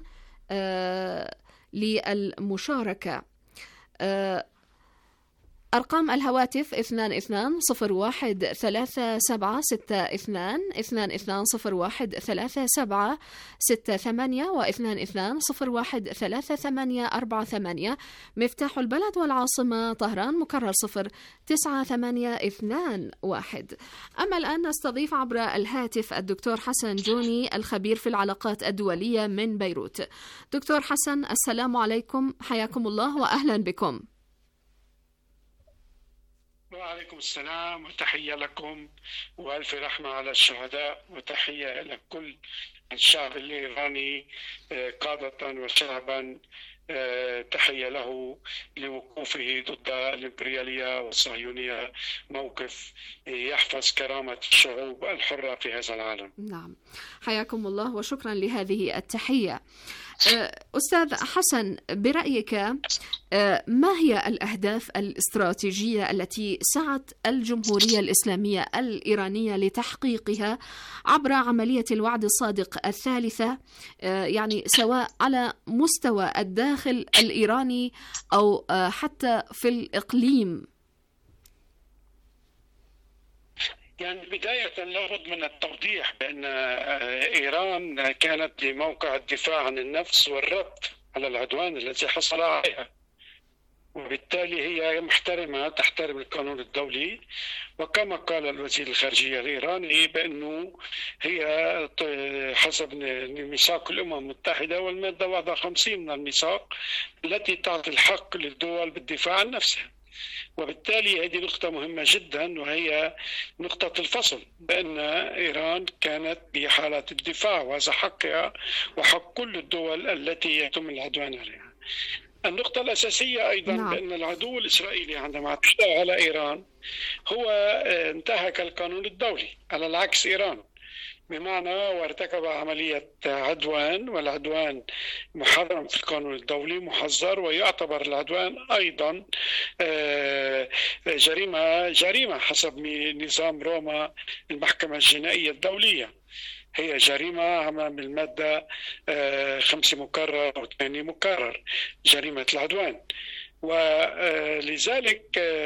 للمشاركة. أرقام الهواتف اثنان اثنان صفر واحد ثلاثة سبعة ستة اثنان، اثنان اثنان صفر واحد ثلاثة سبعة ستة ثمانية، واثنان اثنان صفر واحد ثلاثة ثمانية أربعة ثمانية. مفتاح البلد والعاصمة طهران مكرر صفر تسعة ثمانية اثنان واحد. أما الآن نستضيف عبر الهاتف الدكتور حسن جوني الخبير في العلاقات الدولية من بيروت. دكتور حسن، السلام عليكم، حياكم الله وأهلا بكم. وعليكم السلام وتحية لكم وألف رحمة على الشهداء، وتحية لكل الشعب الإيراني قادة وشعبا، تحية له لوقوفه ضد الإمبريالية والصهيونية، موقف يحفظ كرامة الشعوب الحرة في هذا العالم. نعم، حياكم الله وشكرا لهذه التحية. أستاذ حسن، برأيك ما هي الأهداف الاستراتيجية التي سعت الجمهورية الإسلامية الإيرانية لتحقيقها عبر عملية الوعد الصادق الثالثة، يعني سواء على مستوى الداخل الإيراني أو حتى في الإقليم؟ يعني بداية لابد من التوضيح بأن إيران كانت بموقع الدفاع عن النفس والرد على العدوان الذي حصل عليها، وبالتالي هي محترمة، تحترم القانون الدولي. وكما قال الوزير الخارجية الإيراني بأنه هي حسب ميثاق الأمم المتحدة والمادة واحد وخمسين من الميثاق التي تعطي الحق للدول بالدفاع عن نفسها. وبالتالي هذه نقطة مهمة جدا، وهي نقطة الفصل بأن إيران كانت بحالة الدفاع، وهذا حقها وحق كل الدول التي يتم العدوان عليها. النقطة الأساسية أيضا نعم. بأن العدو الإسرائيلي عندما اعتدى على إيران هو انتهك القانون الدولي على العكس إيران، بمعنى وارتكب عملية عدوان، والعدوان محرم في القانون الدولي، محظر، ويعتبر العدوان أيضا جريمة جريمة حسب نظام روما المحكمة الجنائية الدولية. هي جريمة أمام المادة خمسة مكرر أو ثمانية مكرر، جريمة العدوان. ولذلك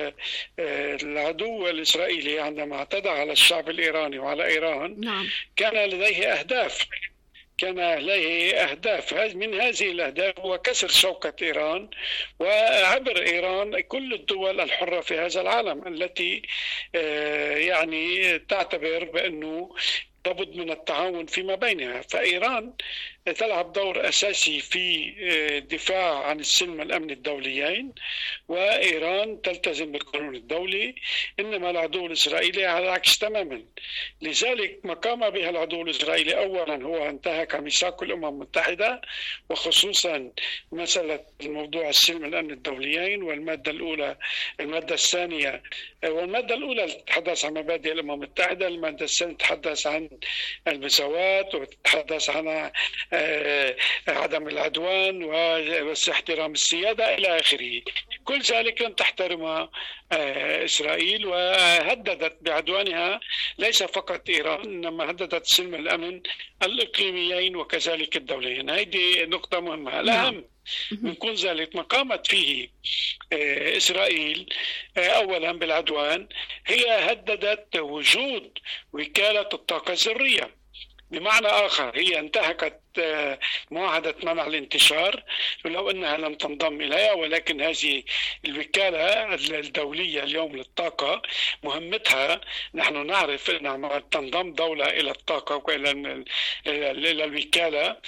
العدو الإسرائيلي عندما اعتدى على الشعب الإيراني وعلى إيران نعم. كان لديه أهداف كان لديه أهداف من هذه الأهداف هو كسر شوكة إيران، وعبر إيران كل الدول الحرة في هذا العالم التي يعني تعتبر بأنه لابد من التعاون فيما بينها. فإيران تلعب دور أساسي في الدفاع عن السلم الأمن الدوليين، وإيران تلتزم بالقانون الدولي، إنما العدو الإسرائيلي على العكس تماما. لذلك ما قام بها العدو الإسرائيلي أولا هو انتهك ميثاق الأمم المتحدة، وخصوصا مسألة الموضوع السلم الأمن الدوليين، والمادة الأولى المادة الثانية والمادة الأولى تتحدث عن مبادئ الأمم المتحدة، المادة الثانية تتحدث عن المساواة وتتحدث عن عدم العدوان واحترام السيادة إلى آخره. كل ذلك لم تحترمها إسرائيل، وهددت بعدوانها ليس فقط إيران إنما هددت سلم الأمن الإقليميين وكذلك الدوليين. هذه نقطة مهمة. الأهم من كل ذلك ما قامت فيه إسرائيل أولا بالعدوان، هي هددت وجود وكالة الطاقة الذرية. بمعنى آخر هي انتهكت معاهدة منع الانتشار ولو أنها لم تنضم إليها، ولكن هذه الوكالة الدولية اليوم للطاقة مهمتها، نحن نعرف أنها تنضم دولة إلى الطاقة وإلى إلى الوكالة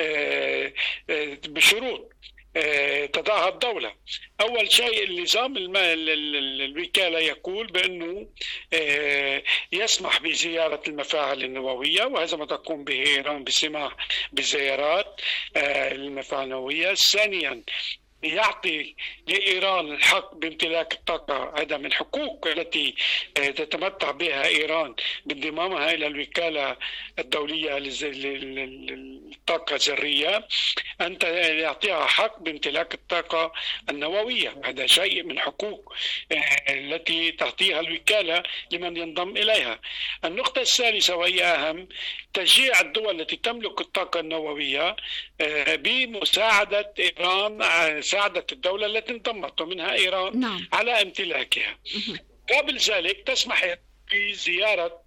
بشروط تضعها الدولة. أول شيء النظام الوكالة يقول بأنه يسمح بزيارة المفاعل النووية، وهذا ما تقوم به إيران بسماح بزيارات المفاعل النووية. ثانيا يعطي لإيران الحق بامتلاك الطاقة، هذا من الحقوق التي تتمتع بها إيران بانضمامها إلى الوكالة الدولية للطاقة الذرية، أنت يعطيها حق بامتلاك الطاقة النووية. هذا شيء من حقوق التي تعطيها الوكالة لمن ينضم إليها. النقطة الثالثة وهي أهم، تشجيع الدول التي تملك الطاقة النووية بمساعدة إيران، ساعدة الدولة التي انضمت ومنها إيران نعم. على امتلاكها. قبل ذلك تسمح بزيارة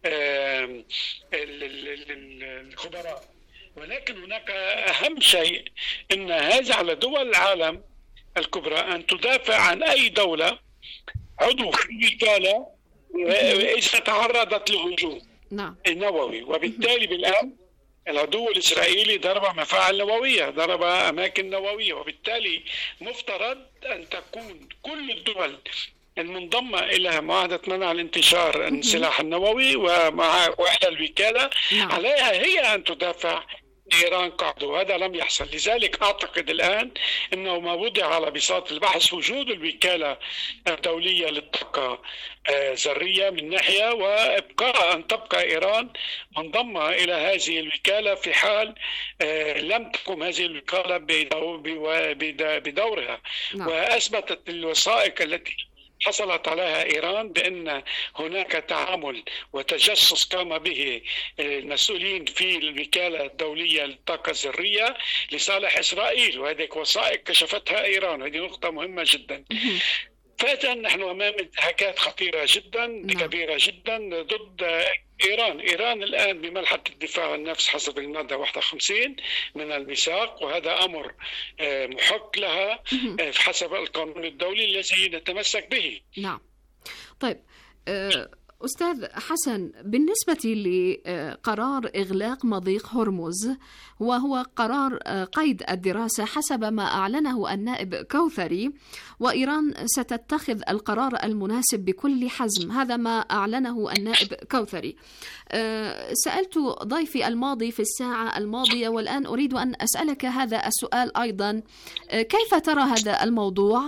الخبراء، ولكن هناك أهم شيء أن هذا على دول العالم الكبرى أن تدافع عن أي دولة عضو في الوكالة إذا تعرضت لهجوم نعم. نووي. وبالتالي بالآن العدو الإسرائيلي ضرب مفاعل نووية، ضرب أماكن نووية، وبالتالي مفترض أن تكون كل الدول المنضمة إلى معاهدة منع الانتشار السلاح النووي ومع وإحدى الوكالة عليها هي أن تدافع إيران قاعدة، وهذا لم يحصل. لذلك أعتقد الآن أنه ما وضع على بساط البحث وجود الوكالة الدولية للطاقة الذرية من ناحية، وإبقاء أن تبقى إيران منضمة إلى هذه الوكالة في حال لم تقم هذه الوكالة بدورها. وأثبتت الوثائق التي حصلت عليها إيران بأن هناك تعامل وتجسس قام به المسؤولين في الوكالة الدولية للطاقة الذرية لصالح إسرائيل، وهذه وثائق كشفتها إيران، وهذه نقطة مهمة جدا. فإذا نحن أمام انتهاكات خطيرة جدا كبيرة جدا ضد إيران. إيران الآن بملحة الدفاع عن النفس حسب المادة واحد وخمسين من الميثاق، وهذا أمر محق لها حسب القانون الدولي الذي نتمسك به. نعم. طيب أستاذ حسن، بالنسبة لقرار إغلاق مضيق هرمز، وهو قرار قيد الدراسة حسب ما أعلنه النائب كوثري، وإيران ستتخذ القرار المناسب بكل حزم، هذا ما أعلنه النائب كوثري. سألت ضيفي الماضي في الساعة الماضية والآن أريد أن أسألك هذا السؤال أيضا، كيف ترى هذا الموضوع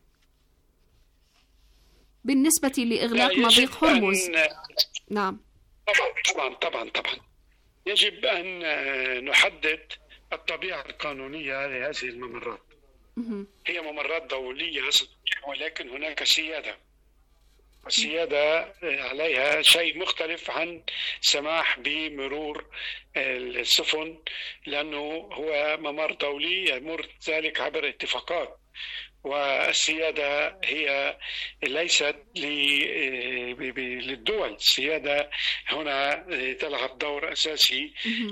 بالنسبة لإغلاق مضيق هرمز؟ نعم. طبعا طبعا طبعا يجب أن نحدد الطبيعة القانونية لهذه الممرات. هي ممرات دولية ولكن هناك سيادة، والسيادة عليها شيء مختلف عن سماح بمرور السفن، لأنه هو ممر دولي يمر ذلك عبر اتفاقات، والسيادة هي ليست للدول. السيادة هنا تلعب دور أساسي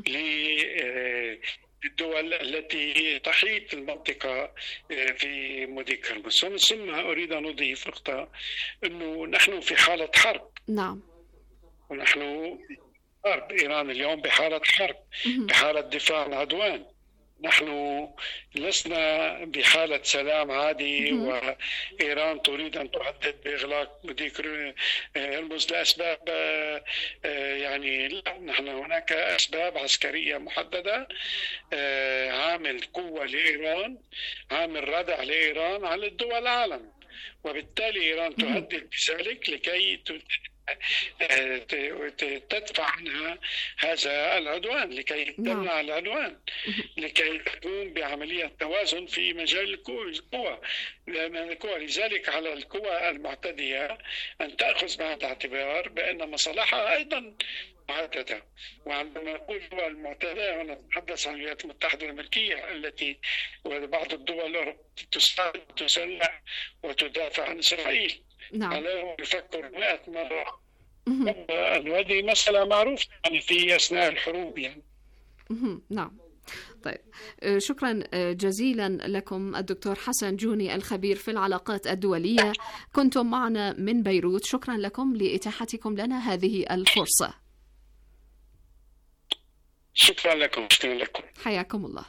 للدول التي تحيط المنطقة في مضيق هرمز. ثم أريد أن أضيف نقطة، أنه نحن في حالة حرب. نعم. ونحن في حرب، إيران اليوم بحالة حرب، بحالة دفاع عن عدوان. نحن لسنا بحالة سلام عادي، وإيران تريد أن تهدد بإغلاق مضيق هرمز لأسباب يعني لا، نحن هناك أسباب عسكرية محددة، عامل قوة لإيران، عامل ردع لإيران على الدول العالم، وبالتالي إيران تهدد بذلك لكي تدفع عنها هذا العدوان لكي تمنع العدوان، لكي تقوم بعملية توازن في مجال القوى. لذلك على القوى المعتدية أن تأخذ بعين الاعتبار بأن مصالحها أيضا معددة. وعندما نقول القوى المعتدية نتحدث عن الولايات المتحدة الأمريكية التي وبعض الدول الأوروبية تساعد وتسلح وتدافع عن إسرائيل. نعم. عليهم يفكر مئة مرة. هذه مسألة معروفة يعني في أثناء الحروب يعني. نعم. طيب، شكرا جزيلا لكم الدكتور حسن جوني الخبير في العلاقات الدولية، كنتم معنا من بيروت. شكرا لكم لإتاحتكم لنا هذه الفرصة. شكرا لكم. شكرا لكم. حياكم الله.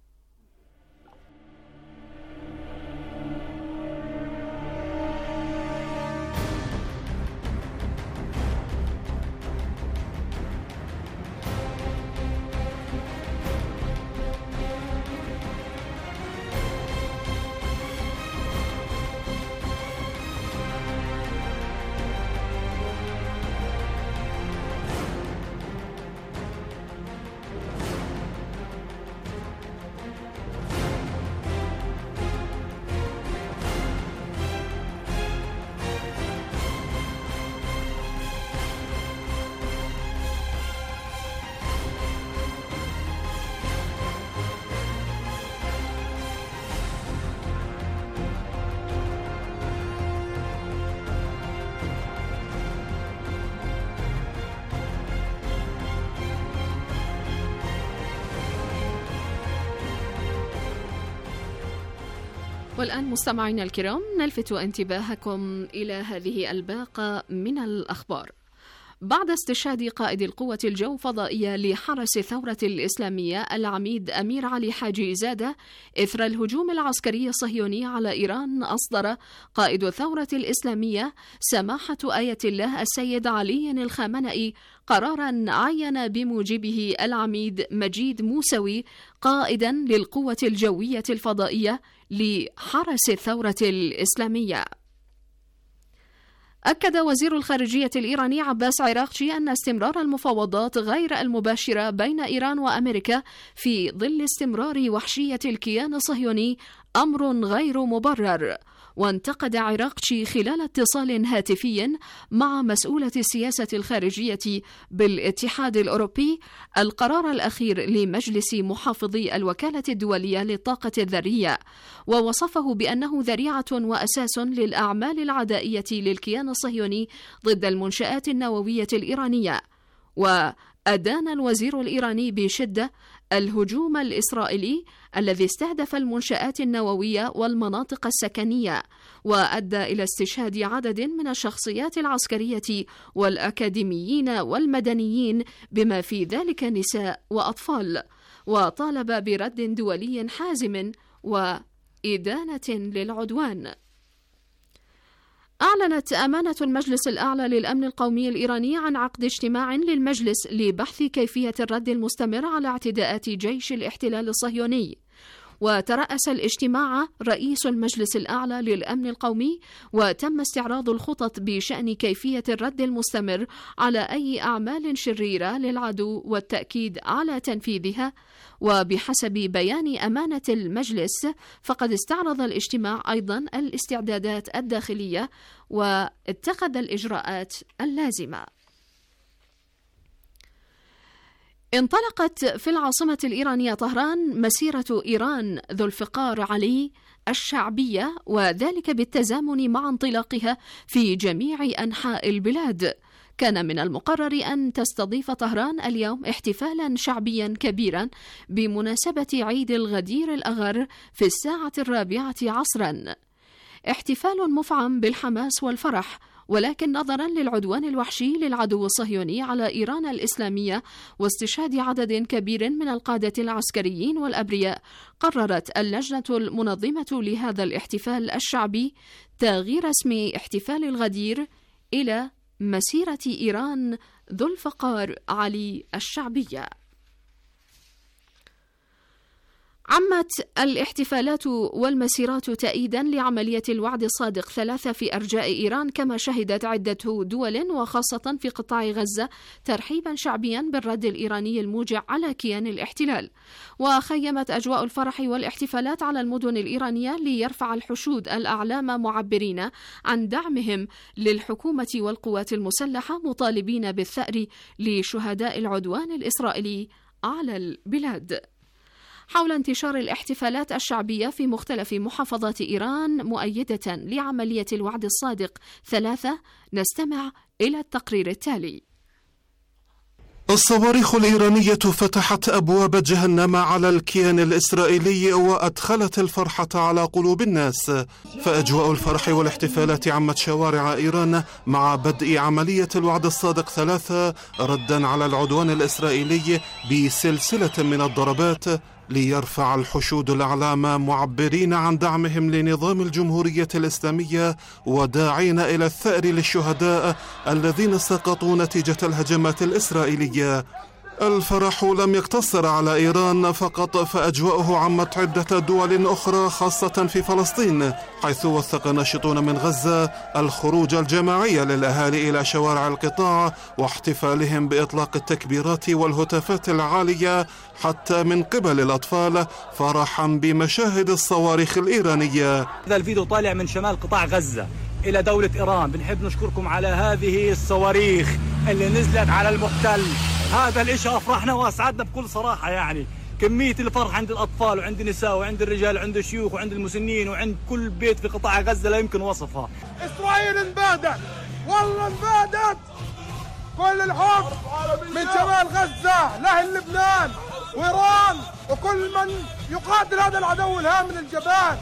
والآن مستمعينا الكرام نلفت انتباهكم إلى هذه الباقة من الأخبار. بعد استشهاد قائد القوة الجو الفضائية لحرس الثورة الإسلامية العميد أمير علي حاجي زادة إثر الهجوم العسكري الصهيوني على إيران، أصدر قائد الثورة الإسلامية سماحة آية الله السيد علي الخامنئي قراراً عين بموجبه العميد مجيد موسوي قائداً للقوة الجوية الفضائية لحرس الثورة الإسلامية. أكد وزير الخارجية الإيراني عباس عراقچي أن استمرار المفاوضات غير المباشرة بين إيران وأمريكا في ظل استمرار وحشية الكيان الصهيوني أمر غير مبرر. وانتقد عراقچي خلال اتصال هاتفي مع مسؤولة السياسة الخارجية بالاتحاد الأوروبي القرار الأخير لمجلس محافظي الوكالة الدولية للطاقة الذرية، ووصفه بأنه ذريعة وأساس للأعمال العدائية للكيان الصهيوني ضد المنشآت النووية الإيرانية. وأدان الوزير الإيراني بشدة الهجوم الإسرائيلي الذي استهدف المنشآت النووية والمناطق السكنية، وأدى إلى استشهاد عدد من الشخصيات العسكرية والأكاديميين والمدنيين بما في ذلك نساء وأطفال، وطالب برد دولي حازم وإدانة للعدوان. أعلنت أمانة المجلس الأعلى للأمن القومي الإيراني عن عقد اجتماع للمجلس لبحث كيفية الرد المستمر على اعتداءات جيش الاحتلال الصهيوني. وترأس الاجتماع رئيس المجلس الأعلى للأمن القومي، وتم استعراض الخطط بشأن كيفية الرد المستمر على أي أعمال شريرة للعدو والتأكيد على تنفيذها. وبحسب بيان أمانة المجلس فقد استعرض الاجتماع أيضا الاستعدادات الداخلية واتخذ الإجراءات اللازمة. انطلقت في العاصمة الإيرانية طهران مسيرة إيران ذو الفقار علي الشعبية، وذلك بالتزامن مع انطلاقها في جميع أنحاء البلاد. كان من المقرر أن تستضيف طهران اليوم احتفالا شعبيا كبيرا بمناسبة عيد الغدير الأغر في الساعة الرابعة عصرا، احتفال مفعم بالحماس والفرح، ولكن نظرا للعدوان الوحشي للعدو الصهيوني على إيران الإسلامية واستشهاد عدد كبير من القادة العسكريين والأبرياء، قررت اللجنة المنظمة لهذا الاحتفال الشعبي تغيير اسم احتفال الغدير إلى مسيرة إيران ذو الفقار علي الشعبية. عمت الاحتفالات والمسيرات تأييدا لعملية الوعد الصادق ثلاثة في أرجاء إيران، كما شهدت عدة دول وخاصة في قطاع غزة ترحيبا شعبيا بالرد الإيراني الموجع على كيان الاحتلال. وخيمت أجواء الفرح والاحتفالات على المدن الإيرانية ليرفع الحشود الأعلام معبرين عن دعمهم للحكومة والقوات المسلحة، مطالبين بالثأر لشهداء العدوان الإسرائيلي على البلاد. حول انتشار الاحتفالات الشعبية في مختلف محافظات إيران مؤيدة لعملية الوعد الصادق ثلاثة، نستمع إلى التقرير التالي. الصواريخ الإيرانية فتحت أبواب جهنم على الكيان الإسرائيلي وأدخلت الفرحة على قلوب الناس، فأجواء الفرح والاحتفالات عمت شوارع إيران مع بدء عملية الوعد الصادق ثلاثة ردا على العدوان الإسرائيلي بسلسلة من الضربات، ليرفع الحشود الأعلام معبرين عن دعمهم لنظام الجمهورية الإسلامية وداعين إلى الثأر للشهداء الذين سقطوا نتيجة الهجمات الإسرائيلية. الفرح لم يقتصر على إيران فقط، فأجواءه عمت عدة دول أخرى خاصة في فلسطين، حيث وثق ناشطون من غزة الخروج الجماعي للأهالي إلى شوارع القطاع واحتفالهم بإطلاق التكبيرات والهتافات العالية حتى من قبل الأطفال فرحا بمشاهد الصواريخ الإيرانية. هذا الفيديو طالع من شمال قطاع غزة إلى دولة إيران. بنحب نشكركم على هذه الصواريخ اللي نزلت على المحتل. هذا الإشي أفرحنا وأسعدنا بكل صراحة، يعني كمية الفرح عند الأطفال وعند النساء وعند الرجال وعند الشيوخ وعند المسنين وعند كل بيت في قطاع غزة لا يمكن وصفها. إسرائيل انبادت، والله انبادت. كل الحب من شمال غزة لأهل لبنان وإيران وكل من يقاتل هذا العدو الهامن الجبان.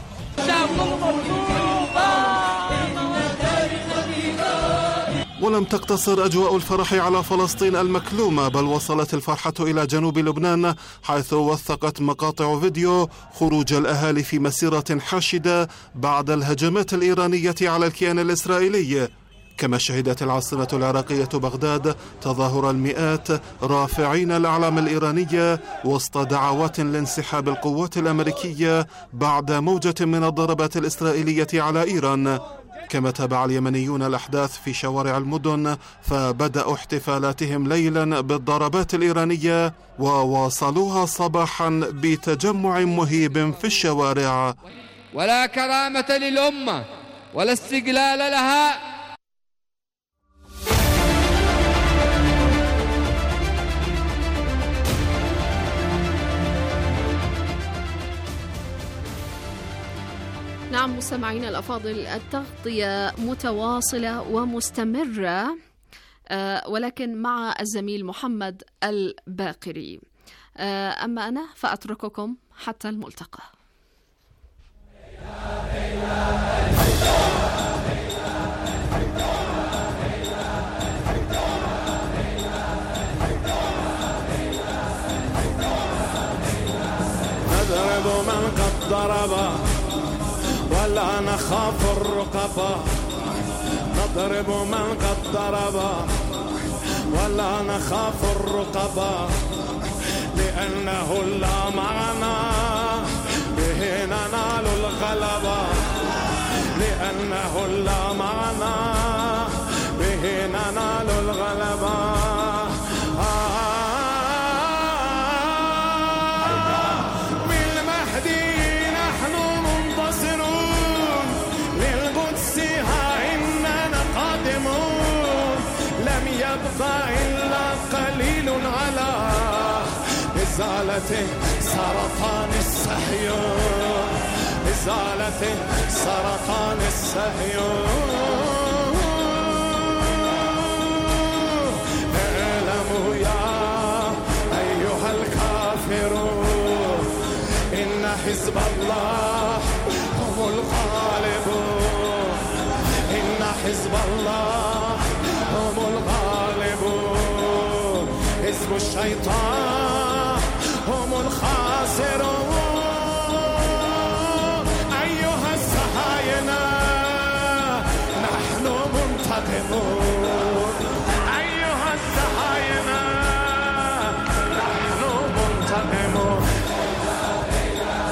ولم تقتصر أجواء الفرح على فلسطين المكلومة، بل وصلت الفرحة إلى جنوب لبنان، حيث وثقت مقاطع فيديو خروج الأهالي في مسيرة حاشدة بعد الهجمات الإيرانية على الكيان الإسرائيلي. كما شهدت العاصمة العراقية بغداد تظاهر المئات رافعين الأعلام الإيرانية وسط دعوات لانسحاب القوات الأمريكية بعد موجة من الضربات الإسرائيلية على إيران. كما تابع اليمنيون الأحداث في شوارع المدن، فبدأوا احتفالاتهم ليلا بالضربات الإيرانية وواصلوها صباحا بتجمع مهيب في الشوارع. ولا كرامة للأمة ولا استقلال لها. نعم مستمعينا الأفاضل، التغطية متواصلة ومستمرة ولكن مع الزميل محمد الباقري. أما أنا فأترككم حتى الملتقى. نضرب من قد ضرب ولا نخاف الرقبة، نضرب من قد ضرب ولا نخاف الرقبة، لأنه لا معنا به ننال الغلبة، لأنه لا معنا به ننال الغلبة. إلا قليل على إزالة سرطان الصهيون، إزالة سرطان الصهيون. اعلموا يا أيها الكافرون إن حزب الله هم الغالبون، إن حزب الله هم الغالبون، حزب الشيطان هم الخاسرون. أيها الصهاينة نحن منتقمون، أيها الصهاينة نحن منتقمون.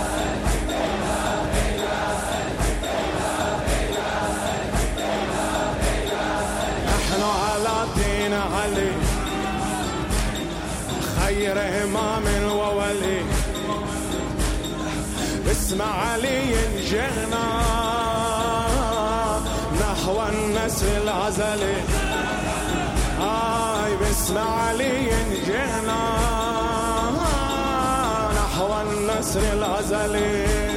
علي خير إمام وولي باسم علي جئنا نحو النسر الغزلي آي باسم علي جئنا نحو النسر الغزلي